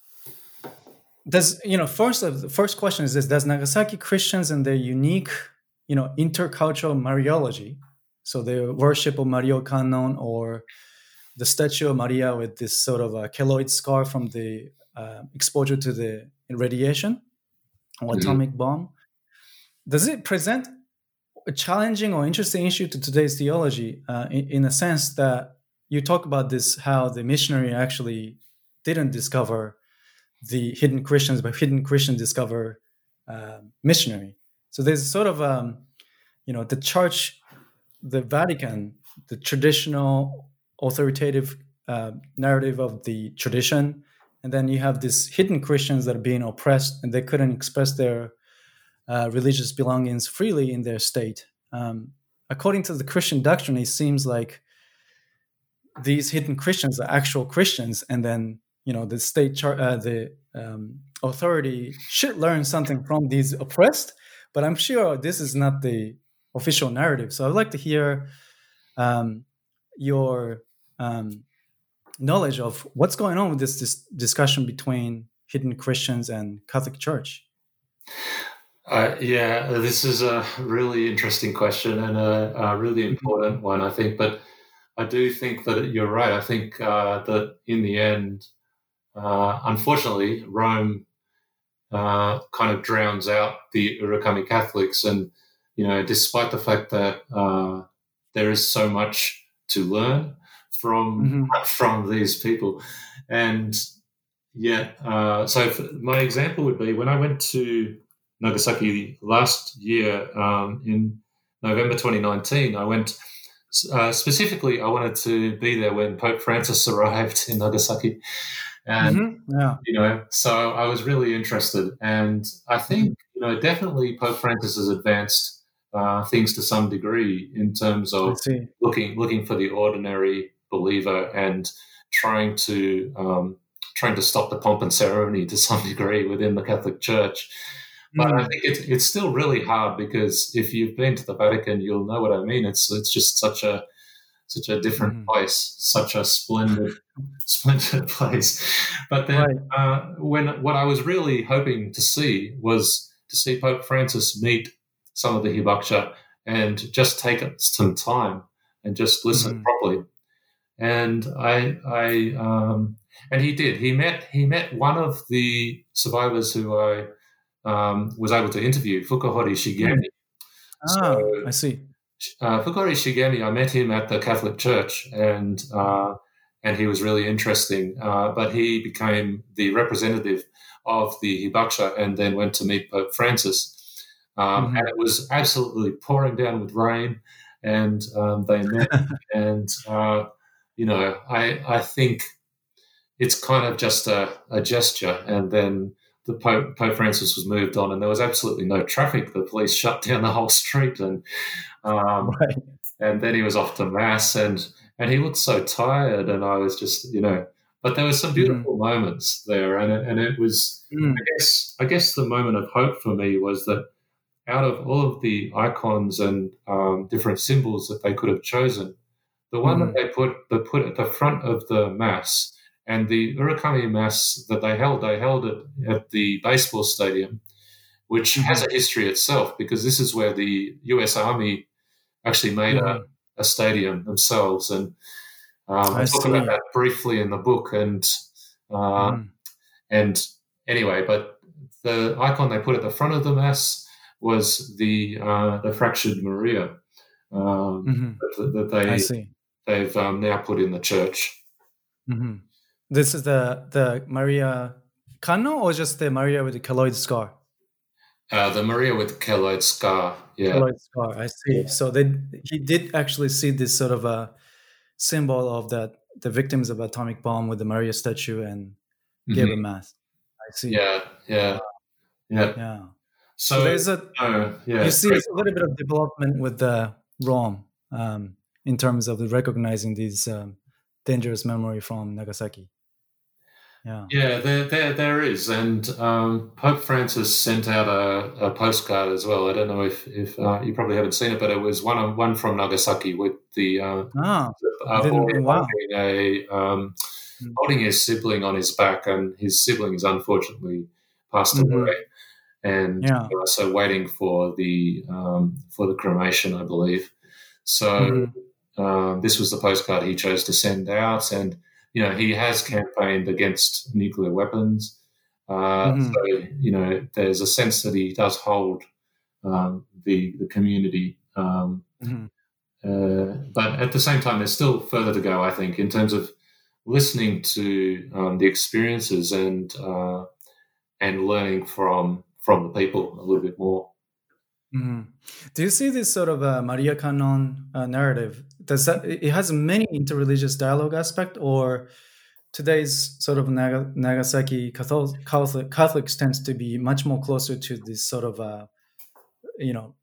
Speaker 3: does you know first of the first question is this: does Nagasaki Christians and their unique, you know, intercultural Mariology, so their worship of Mario Kannon or the statue of Maria with this sort of a keloid scar from the uh, exposure to the radiation or
Speaker 4: Mhm.
Speaker 3: atomic bomb, does it present a challenging or interesting issue to today's theology uh, in, in a sense that you talk about this, how the missionary actually didn't discover the hidden Christians, but hidden Christians discover uh, missionary. So there's sort of, um, you know, the church, the Vatican, the traditional authoritative uh, narrative of the tradition, and then you have these hidden Christians that are being oppressed and they couldn't express their uh, religious belongings freely in their state. Um, according to the Christian doctrine, it seems like these hidden Christians are actual Christians, and then you know the state, char- uh, the um, authority should learn something from these oppressed. But I'm sure this is not the official narrative. So I'd like to hear um, your um, knowledge of what's going on with this, this discussion between hidden Christians and Catholic Church.
Speaker 4: Uh, yeah, this is a really interesting question and a, a really important one, I think. But I do think that you're right. I think uh, that in the end, uh, unfortunately, Rome uh, kind of drowns out the Urakami Catholics. And, you know, despite the fact that uh, there is so much to learn from mm-hmm. from these people. And yet, uh, so my example would be when I went to Nagasaki last year um, in November twenty nineteen, I went uh, specifically, I wanted to be there when Pope Francis arrived in Nagasaki. And,
Speaker 3: mm-hmm. yeah.
Speaker 4: you know, so I was really interested. And I think, you know, definitely Pope Francis has advanced uh, things to some degree in terms of looking looking for the ordinary believer and trying to um, trying to stop the pomp and ceremony to some degree within the Catholic Church. But mm. I think it's it's still really hard because if you've been to the Vatican, you'll know what I mean. It's it's just such a such a different mm. place, such a splendid splendid place. But then right. uh, when what I was really hoping to see was to see Pope Francis meet some of the Hibakusha and just take some time and just listen mm. properly. And I I um, and he did. He met he met one of the survivors who I um, was able to interview, Fukuhori Shigemi.
Speaker 3: Ah, so, I see.
Speaker 4: Uh, Fukuhori Shigemi, I met him at the Catholic Church, and uh, and he was really interesting. Uh, but he became the representative of the Hibakusha and then went to meet Pope Francis. Um, mm-hmm. And it was absolutely pouring down with rain, and um, they met. and, uh, you know, I, I think it's kind of just a, a gesture. And then the Pope, Pope Francis was moved on, and there was absolutely no traffic. The police shut down the whole street, and um, right. and then he was off to mass, and and he looked so tired, and I was just, you know, but there were some beautiful mm. moments there, and it, and it was, mm. I guess, I guess the moment of hope for me was that out of all of the icons and um, different symbols that they could have chosen, the one mm. that they put that put at the front of the mass. And the Urakami Mass that they held, they held it at the baseball stadium, which mm-hmm. has a history itself, because this is where the U S Army actually made mm-hmm. a, a stadium themselves. And um, I, I talk about that briefly in the book. And uh, mm. and anyway, but the icon they put at the front of the Mass was the uh, the fractured Maria um, mm-hmm. that, that they, they've um, now put in the church.
Speaker 3: Mm-hmm. This is the the Maria Kanno, or just the Maria with the keloid scar?
Speaker 4: Uh, the Maria with the keloid scar, yeah.
Speaker 3: Keloid scar, I see. Yeah. So they, he did actually see this sort of a symbol of that the victims of atomic bomb with the Maria statue and mm-hmm. gave a mass. I see.
Speaker 4: Yeah, yeah, yeah.
Speaker 3: Yeah.
Speaker 4: So,
Speaker 3: so there's a
Speaker 4: uh, yeah,
Speaker 3: you see a little bit of development with the Rome um, in terms of recognizing these um, dangerous memory from Nagasaki. Yeah,
Speaker 4: yeah, there, there, there is, and um, Pope Francis sent out a, a postcard as well. I don't know if, if uh, you probably haven't seen it, but it was one one from Nagasaki with the uh,
Speaker 3: oh,
Speaker 4: a boy wow. holding a um, mm-hmm. holding his sibling on his back, and his sibling is unfortunately passed mm-hmm. away, and
Speaker 3: yeah.
Speaker 4: uh, so waiting for the um, for the cremation, I believe. So mm-hmm. um, this was the postcard he chose to send out, and. You know, he has campaigned against nuclear weapons. Uh, mm-hmm. So, you know, there's a sense that he does hold um, the the community. Um, mm-hmm. uh, but at the same time, there's still further to go, I think, in terms of listening to um, the experiences and uh, and learning from from the people a little bit more.
Speaker 3: Mm-hmm. Do you see this sort of a Maria Canon uh, narrative? Does that it has many interreligious dialogue aspect, or today's sort of Naga, Nagasaki Catholic, Catholic Catholics tends to be much more closer to this sort of a, you know,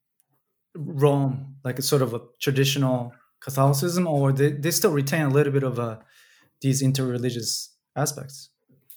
Speaker 3: Rome, like a sort of a traditional Catholicism, or they, they still retain a little bit of a, these interreligious aspects?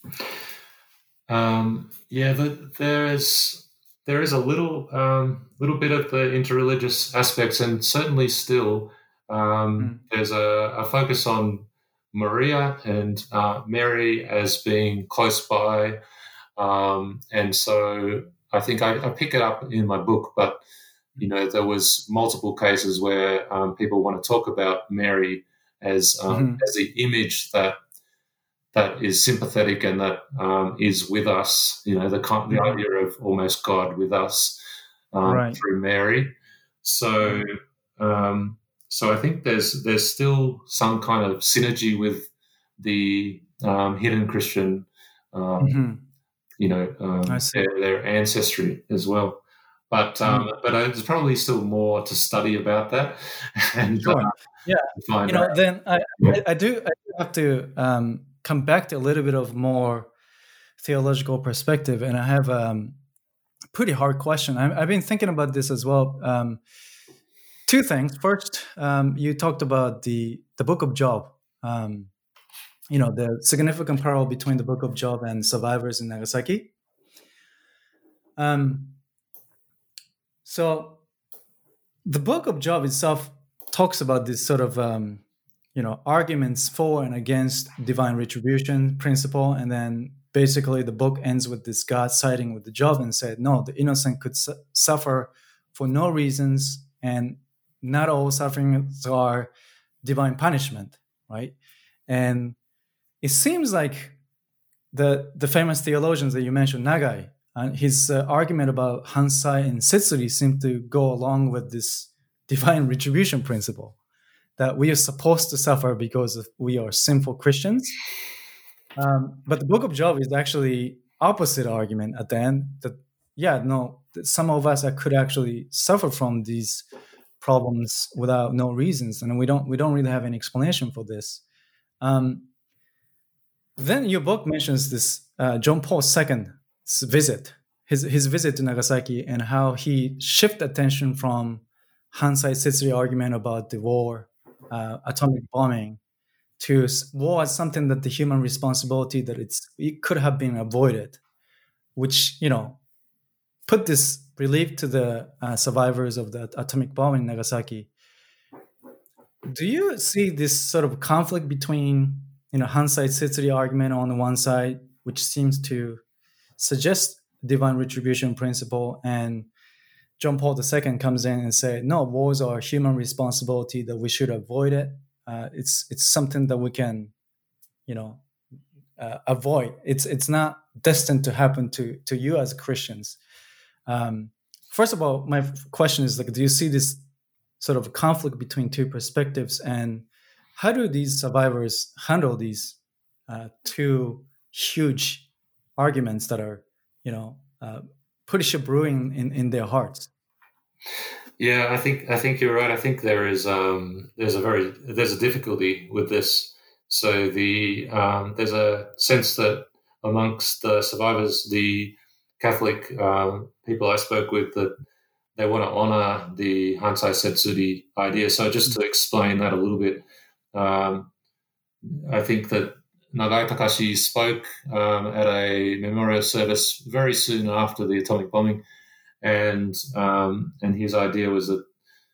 Speaker 4: Um, yeah, the, there is. There is a little um, little bit of the interreligious aspects, and certainly still um, mm. there's a, a focus on Maria and uh, Mary as being close by, um, and so I think I, I pick it up in my book, but you know, there was multiple cases where um, people want to talk about Mary as um, mm-hmm. as the image that that is sympathetic and that um, is with us. You know, the the mm-hmm. idea of almost God with us um, right. through Mary. So, um, so I think there's there's still some kind of synergy with the um, hidden Christian, um, mm-hmm. you know, um, their, their ancestry as well. But um, mm. but there's probably still more to study about that. And
Speaker 3: sure. uh, yeah, you know, out. then I, yeah. I, I do I do have to um, come back to a little bit of more theological perspective, and I have um, a pretty hard question. I, I've been thinking about this as well. Um, two things. First, um, you talked about the the Book of Job. Um, you know, the significant parallel between the Book of Job and survivors in Nagasaki. Um, so the Book of Job itself talks about this sort of, um, you know, arguments for and against divine retribution principle. And then basically the book ends with this God siding with the Job and said, no, the innocent could su- suffer for no reasons, and not all sufferings are divine punishment, right? And it seems like the the famous theologians that you mentioned, Nagai, and his uh, argument about Hansai and Setsuri seem to go along with this divine retribution principle, that we are supposed to suffer because of, we are sinful Christians. Um, but the Book of Job is actually opposite argument at the end, that, yeah, no, some of us could actually suffer from these problems without no reasons, and we don't we don't really have any explanation for this. Um, then your book mentions this uh, John Paul the Second's visit, his his visit to Nagasaki, and how he shifted attention from Hansai Setsuri argument about the war, uh, atomic bombing, to war as something that the human responsibility, that it's it could have been avoided, which, you know, put this relief to the uh, survivors of the atomic bomb in Nagasaki. Do you see this sort of conflict between, you know, Hansai Setsuri argument on the one side, which seems to suggest divine retribution principle, and John Paul the Second comes in and say, no, wars are human responsibility, that we should avoid it. Uh, it's it's something that we can, you know, uh, avoid. It's it's not destined to happen to to you as Christians. Um, first of all, my question is, like, do you see this sort of conflict between two perspectives, and how do these survivors handle these uh, two huge arguments that are, you know, uh, pretty brewing in, in their hearts?
Speaker 4: Yeah, I think I think you're right. I think there is um, there's a very there's a difficulty with this. So the um, there's a sense that amongst the survivors, the Catholic um, people I spoke with, that they want to honor the Hansai Setsuri idea. So just to explain that a little bit, um, I think that Nagai Takashi spoke um, at a memorial service very soon after the atomic bombing, and um, and his idea was that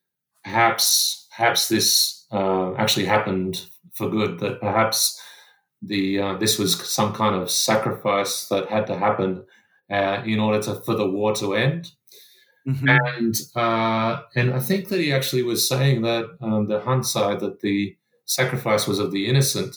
Speaker 4: perhaps perhaps this uh, actually happened for good. That perhaps the uh, this was some kind of sacrifice that had to happen uh, in order to for the war to end. Mm-hmm. And uh, and I think that he actually was saying that um, the Hansai, that the sacrifice was of the innocent.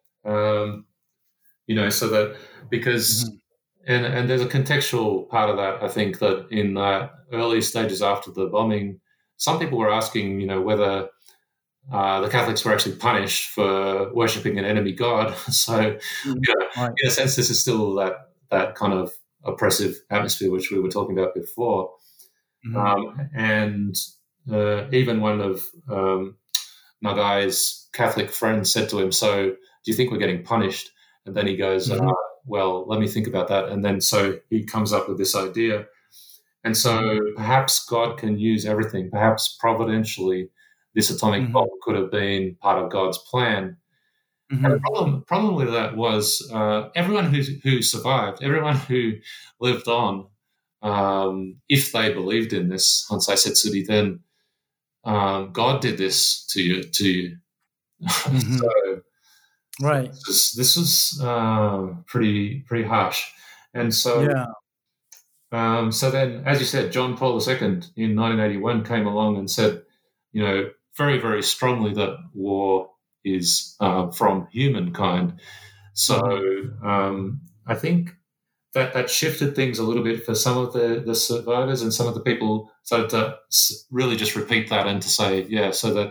Speaker 4: Um, you know, so that because mm-hmm. and and there's a contextual part of that. I think that in the early stages after the bombing, some people were asking, you know, whether uh, the Catholics were actually punished for worshipping an enemy god. So, mm-hmm. you know, right. in a sense, this is still that that kind of oppressive atmosphere which we were talking about before. Mm-hmm. Um, and uh, even one of um, Nagai's Catholic friends said to him, "So, do you think we're getting punished?" And then he goes, mm-hmm. uh, "Well, let me think about that." And then so he comes up with this idea. And so perhaps God can use everything. Perhaps providentially, this atomic mm-hmm. bomb could have been part of God's plan. Mm-hmm. And the problem, problem with that was uh, everyone who who survived, everyone who lived on, um, if they believed in this Hansai Setsuri, then um, God did this to you. To you. Mm-hmm. so,
Speaker 3: right.
Speaker 4: This is, this is uh, pretty pretty harsh, and so
Speaker 3: yeah.
Speaker 4: um, so then, as you said, John Paul the Second in nineteen eighty-one came along and said, you know, very, very strongly that war is uh, from humankind. So um, I think that that shifted things a little bit for some of the, the survivors, and some of the people started to really just repeat that and to say, yeah, so that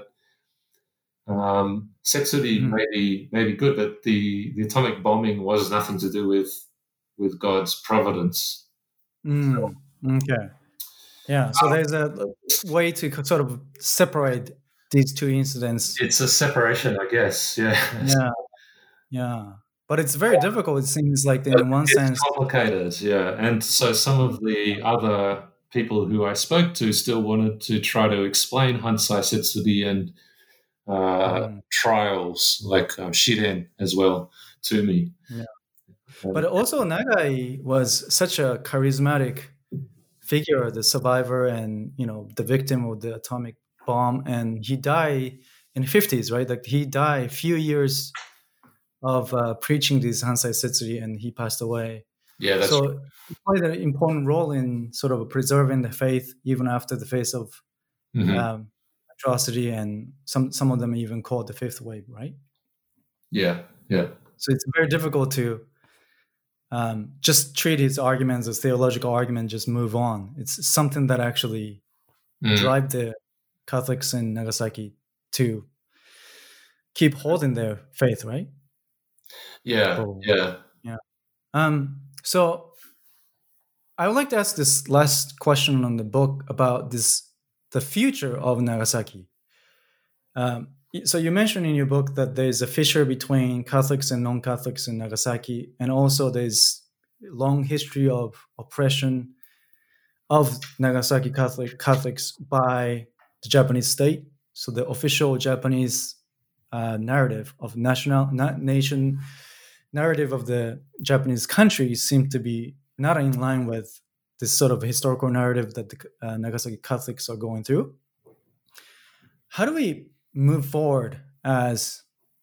Speaker 4: um, Setsuri mm. may be may be good, but the, the atomic bombing was nothing to do with with God's providence.
Speaker 3: Mm. So, okay. Yeah. So um, there's a way to sort of separate these two incidents.
Speaker 4: It's a separation, I guess. Yeah.
Speaker 3: Yeah. Yeah. But it's very difficult, it seems like, in one
Speaker 4: it's
Speaker 3: sense.
Speaker 4: Complicated, yeah. And so some of the other people who I spoke to still wanted to try to explain Hansai Setsuri and uh, mm. trials like um, Shiren as well to me.
Speaker 3: Yeah. Um, but also Nagai was such a charismatic figure, the survivor and, you know, the victim of the atomic bomb. And he died in the fifties, right? Like he died a few years of uh, preaching this Hansai Setsuri, and he passed away.
Speaker 4: Yeah, that's
Speaker 3: so he played an important role in sort of preserving the faith even after the face of mm-hmm. um, atrocity, and some some of them even called the fifth wave, right?
Speaker 4: Yeah, yeah.
Speaker 3: So it's very difficult to um, just treat his arguments as theological arguments, just move on. It's something that actually mm. drive the Catholics in Nagasaki to keep holding their faith, right?
Speaker 4: Yeah, oh, yeah,
Speaker 3: yeah. Um, so I would like to ask this last question on the book about this, the future of Nagasaki. Um, so you mentioned in your book that there's a fissure between Catholics and non-Catholics in Nagasaki, and also there's long history of oppression of Nagasaki Catholic Catholics by the Japanese state. So the official Japanese uh, narrative of national na- nation. narrative of the Japanese country seemed to be not in line with this sort of historical narrative that the uh, Nagasaki Catholics are going through. How do we move forward as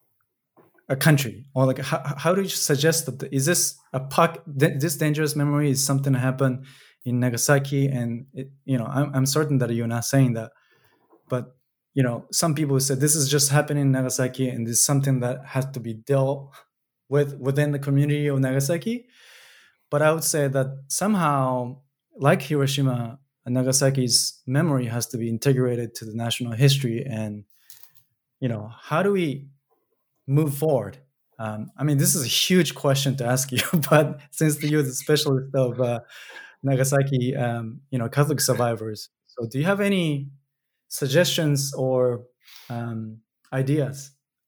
Speaker 3: a country? Or like, how, how do you suggest that? The, is this a poc- this dangerous memory is something that happened in Nagasaki? And, it, you know, I'm, I'm certain that you're not saying that. But, you know, some people said this is just happening in Nagasaki and this is something that has to be dealt with within the community of Nagasaki. But I would say that somehow, like Hiroshima, Nagasaki's memory has to be integrated to the national history. And, you know, how do we move forward? Um, I mean, this is a huge question to ask you, but since you're the specialist of uh, Nagasaki, um, you know, Catholic survivors, so do you have any suggestions or um, ideas?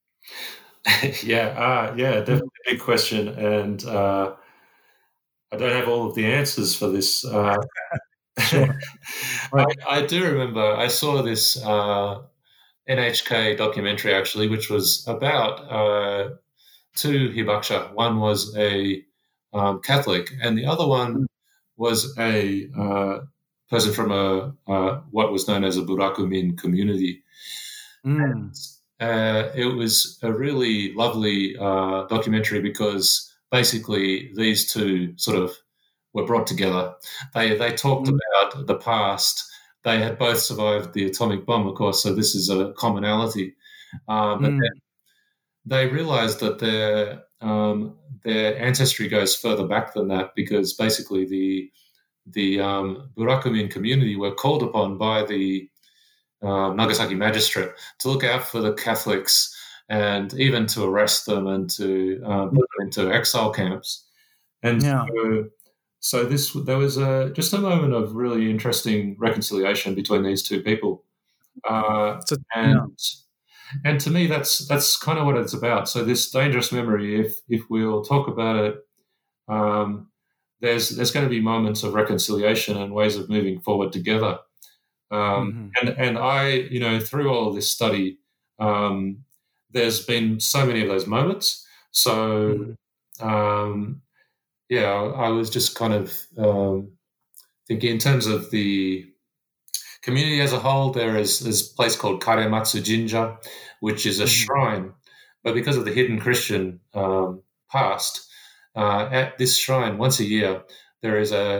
Speaker 4: yeah, uh, yeah, definitely a big question, and uh, I don't have all of the answers for this. Uh,
Speaker 3: sure. Right.
Speaker 4: I, I do remember I saw this uh, N H K documentary actually, which was about uh, two hibakusha. One was a um, Catholic, and the other one was a uh, person from a uh, what was known as a Burakumin community.
Speaker 3: Mm.
Speaker 4: And, Uh, it was a really lovely uh, documentary because basically these two sort of were brought together. They they talked mm. about the past. They had both survived the atomic bomb, of course, so this is a commonality. Um, but mm. then they realized that their um, their ancestry goes further back than that, because basically the the um, Burakumin community were called upon by the Uh, Nagasaki magistrate to look out for the Catholics and even to arrest them and to uh, put them into exile camps. And
Speaker 3: yeah.
Speaker 4: so, so this there was a just a moment of really interesting reconciliation between these two people. Uh,
Speaker 3: so,
Speaker 4: and
Speaker 3: yeah.
Speaker 4: and to me, that's that's kind of what it's about. So this dangerous memory, if if we'll talk about it, um, there's there's going to be moments of reconciliation and ways of moving forward together. Um, mm-hmm. and, and I, you know, through all of this study, um, there's been so many of those moments. So, mm-hmm. um, yeah, I, I was just kind of um, thinking in terms of the community as a whole. There is this place called Karematsu Jinja, which is a mm-hmm. shrine, but because of the hidden Christian um, past, uh, at this shrine once a year there is a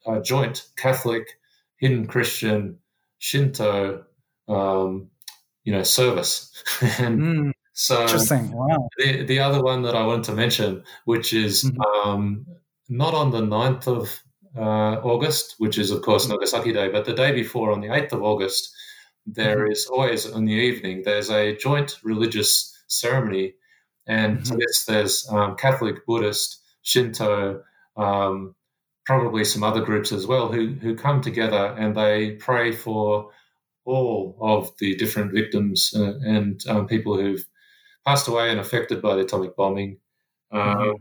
Speaker 4: a joint Catholic, hidden Christian, Shinto, um, you know, service. and
Speaker 3: Mm,
Speaker 4: so
Speaker 3: interesting. Wow.
Speaker 4: the, the other one that I wanted to mention, which is
Speaker 3: Mm-hmm.
Speaker 4: um, not on the ninth of uh, August, which is, of course, Nagasaki Day, but the day before, on the eighth of August, there
Speaker 3: Mm-hmm.
Speaker 4: is always, in the evening, there's a joint religious ceremony. And
Speaker 3: Mm-hmm.
Speaker 4: to this, there's um, Catholic, Buddhist, Shinto, um, probably some other groups as well, who, who come together and they pray for all of the different victims uh, and um, people who've passed away and affected by the atomic bombing. Uh,
Speaker 3: Mm-hmm.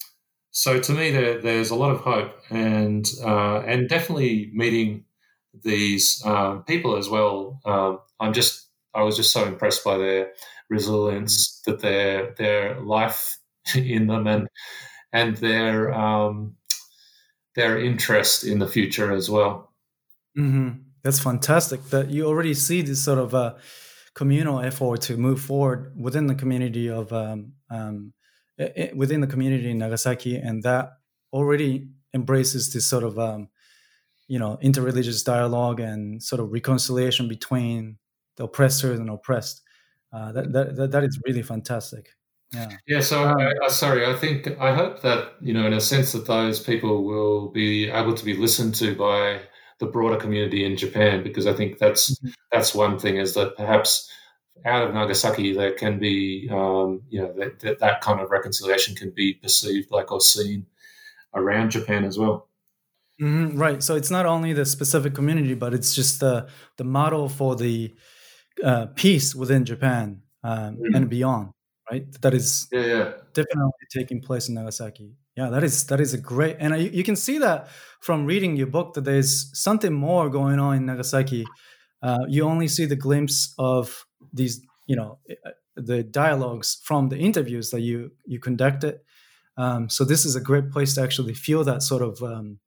Speaker 4: so to me, there, there's a lot of hope, and uh, and definitely meeting these um, people as well. Um, I'm just I was just so impressed by their resilience, that their their life in them, and and their um, their interest in the future as well.
Speaker 3: Mm-hmm. That's fantastic that you already see this sort of uh, communal effort to move forward within the community of um, um, i- i- within the community in Nagasaki, and that already embraces this sort of um, you know interreligious dialogue and sort of reconciliation between the oppressors and oppressed. Uh, that, that that that is really fantastic. Yeah.
Speaker 4: Yeah, so I,
Speaker 3: Um,
Speaker 4: I, sorry, I think I hope that, you know, in a sense, that those people will be able to be listened to by the broader community in Japan, because I think that's
Speaker 3: mhm.
Speaker 4: that's one thing, is that perhaps out of Nagasaki there can be, um, you know, that, that that kind of reconciliation can be perceived, like, or seen around Japan as well.
Speaker 3: Mhm, right. So it's not only the specific community, but it's just the the model for the uh, peace within Japan um, and
Speaker 4: Mm.
Speaker 3: beyond. Right. That is
Speaker 4: Yeah, yeah.
Speaker 3: definitely taking place in Nagasaki. Yeah, that is that is a great, and I, you can see that from reading your book that there's something more going on in Nagasaki. Uh, you only see the glimpse of these, you know, uh, the dialogues from the interviews that you you conducted. Um, so this is a great place to actually feel that sort of um,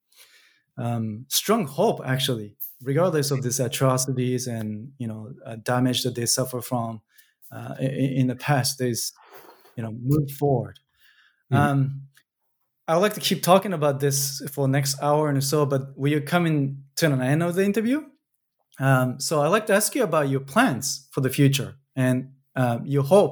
Speaker 3: um, strong hope, actually, regardless of these atrocities and you know uh, damage that they suffer from uh, in, in the past. There's you know move forward.
Speaker 4: Mhm.
Speaker 3: Um, I would like to keep talking about this for next hour and so, but we are coming to an end of the interview. Um, so I'd like to ask you about your plans for the future and um, your hope,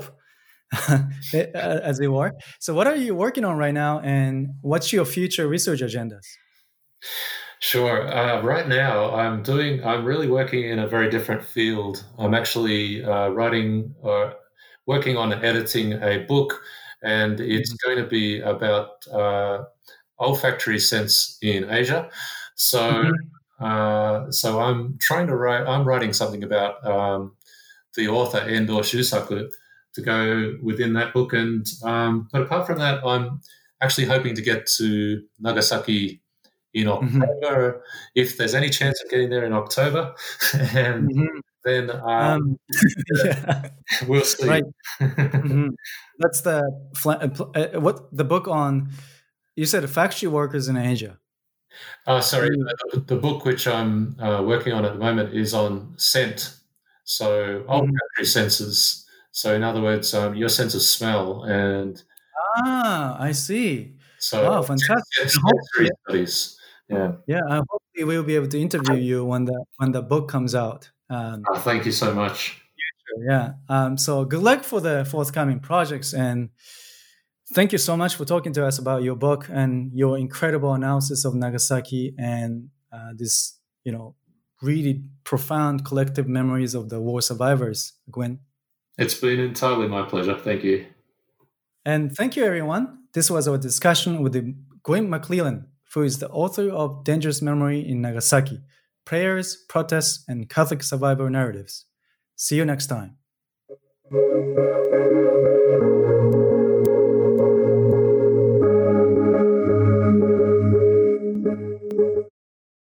Speaker 3: as it were. So, what are you working on right now, and what's your future research agendas?
Speaker 4: Sure. Uh, right now, I'm doing. I'm really working in a very different field. I'm actually uh, writing or working on editing a book, and it's
Speaker 3: Mhm.
Speaker 4: going to be about uh, olfactory sense in Asia. So,
Speaker 3: Mhm.
Speaker 4: uh, so I'm trying to write. I'm writing something about um, the author Endo Shusaku to go within that book, and um, but apart from that, I'm actually hoping to get to Nagasaki in
Speaker 3: Mhm.
Speaker 4: October, if there's any chance of getting there in October, and
Speaker 3: Mhm.
Speaker 4: then um,
Speaker 3: Um, yeah,
Speaker 4: we'll see.
Speaker 3: right. Mhm. That's the fla- uh, pl- uh, what the book on. You said factory workers in Asia.
Speaker 4: uh, sorry,
Speaker 3: You-
Speaker 4: the, the book which I'm uh, working on at the moment is on scent, so
Speaker 3: Mhm.
Speaker 4: olfactory senses. So, in other words, um, your sense of smell, and
Speaker 3: Ah, I see.
Speaker 4: so
Speaker 3: Wow, fantastic. I hope,
Speaker 4: sensory
Speaker 3: yeah,
Speaker 4: studies. Yeah.
Speaker 3: yeah, I hope we will be able to interview you when the when the book comes out. Um,
Speaker 4: Uh, thank you so much.
Speaker 3: yeah. Um, so good luck for the forthcoming projects, and thank you so much for talking to us about your book and your incredible analysis of Nagasaki and uh, this, you know, really profound collective memories of the war survivors, Gwen.
Speaker 4: It's been entirely my pleasure. Thank you.
Speaker 3: And thank you, everyone. This was our discussion with the Gwen McClellan, who is the author of Dangerous Memory in Nagasaki, Prayers, Protests, and Catholic Survivor Narratives. See you next time.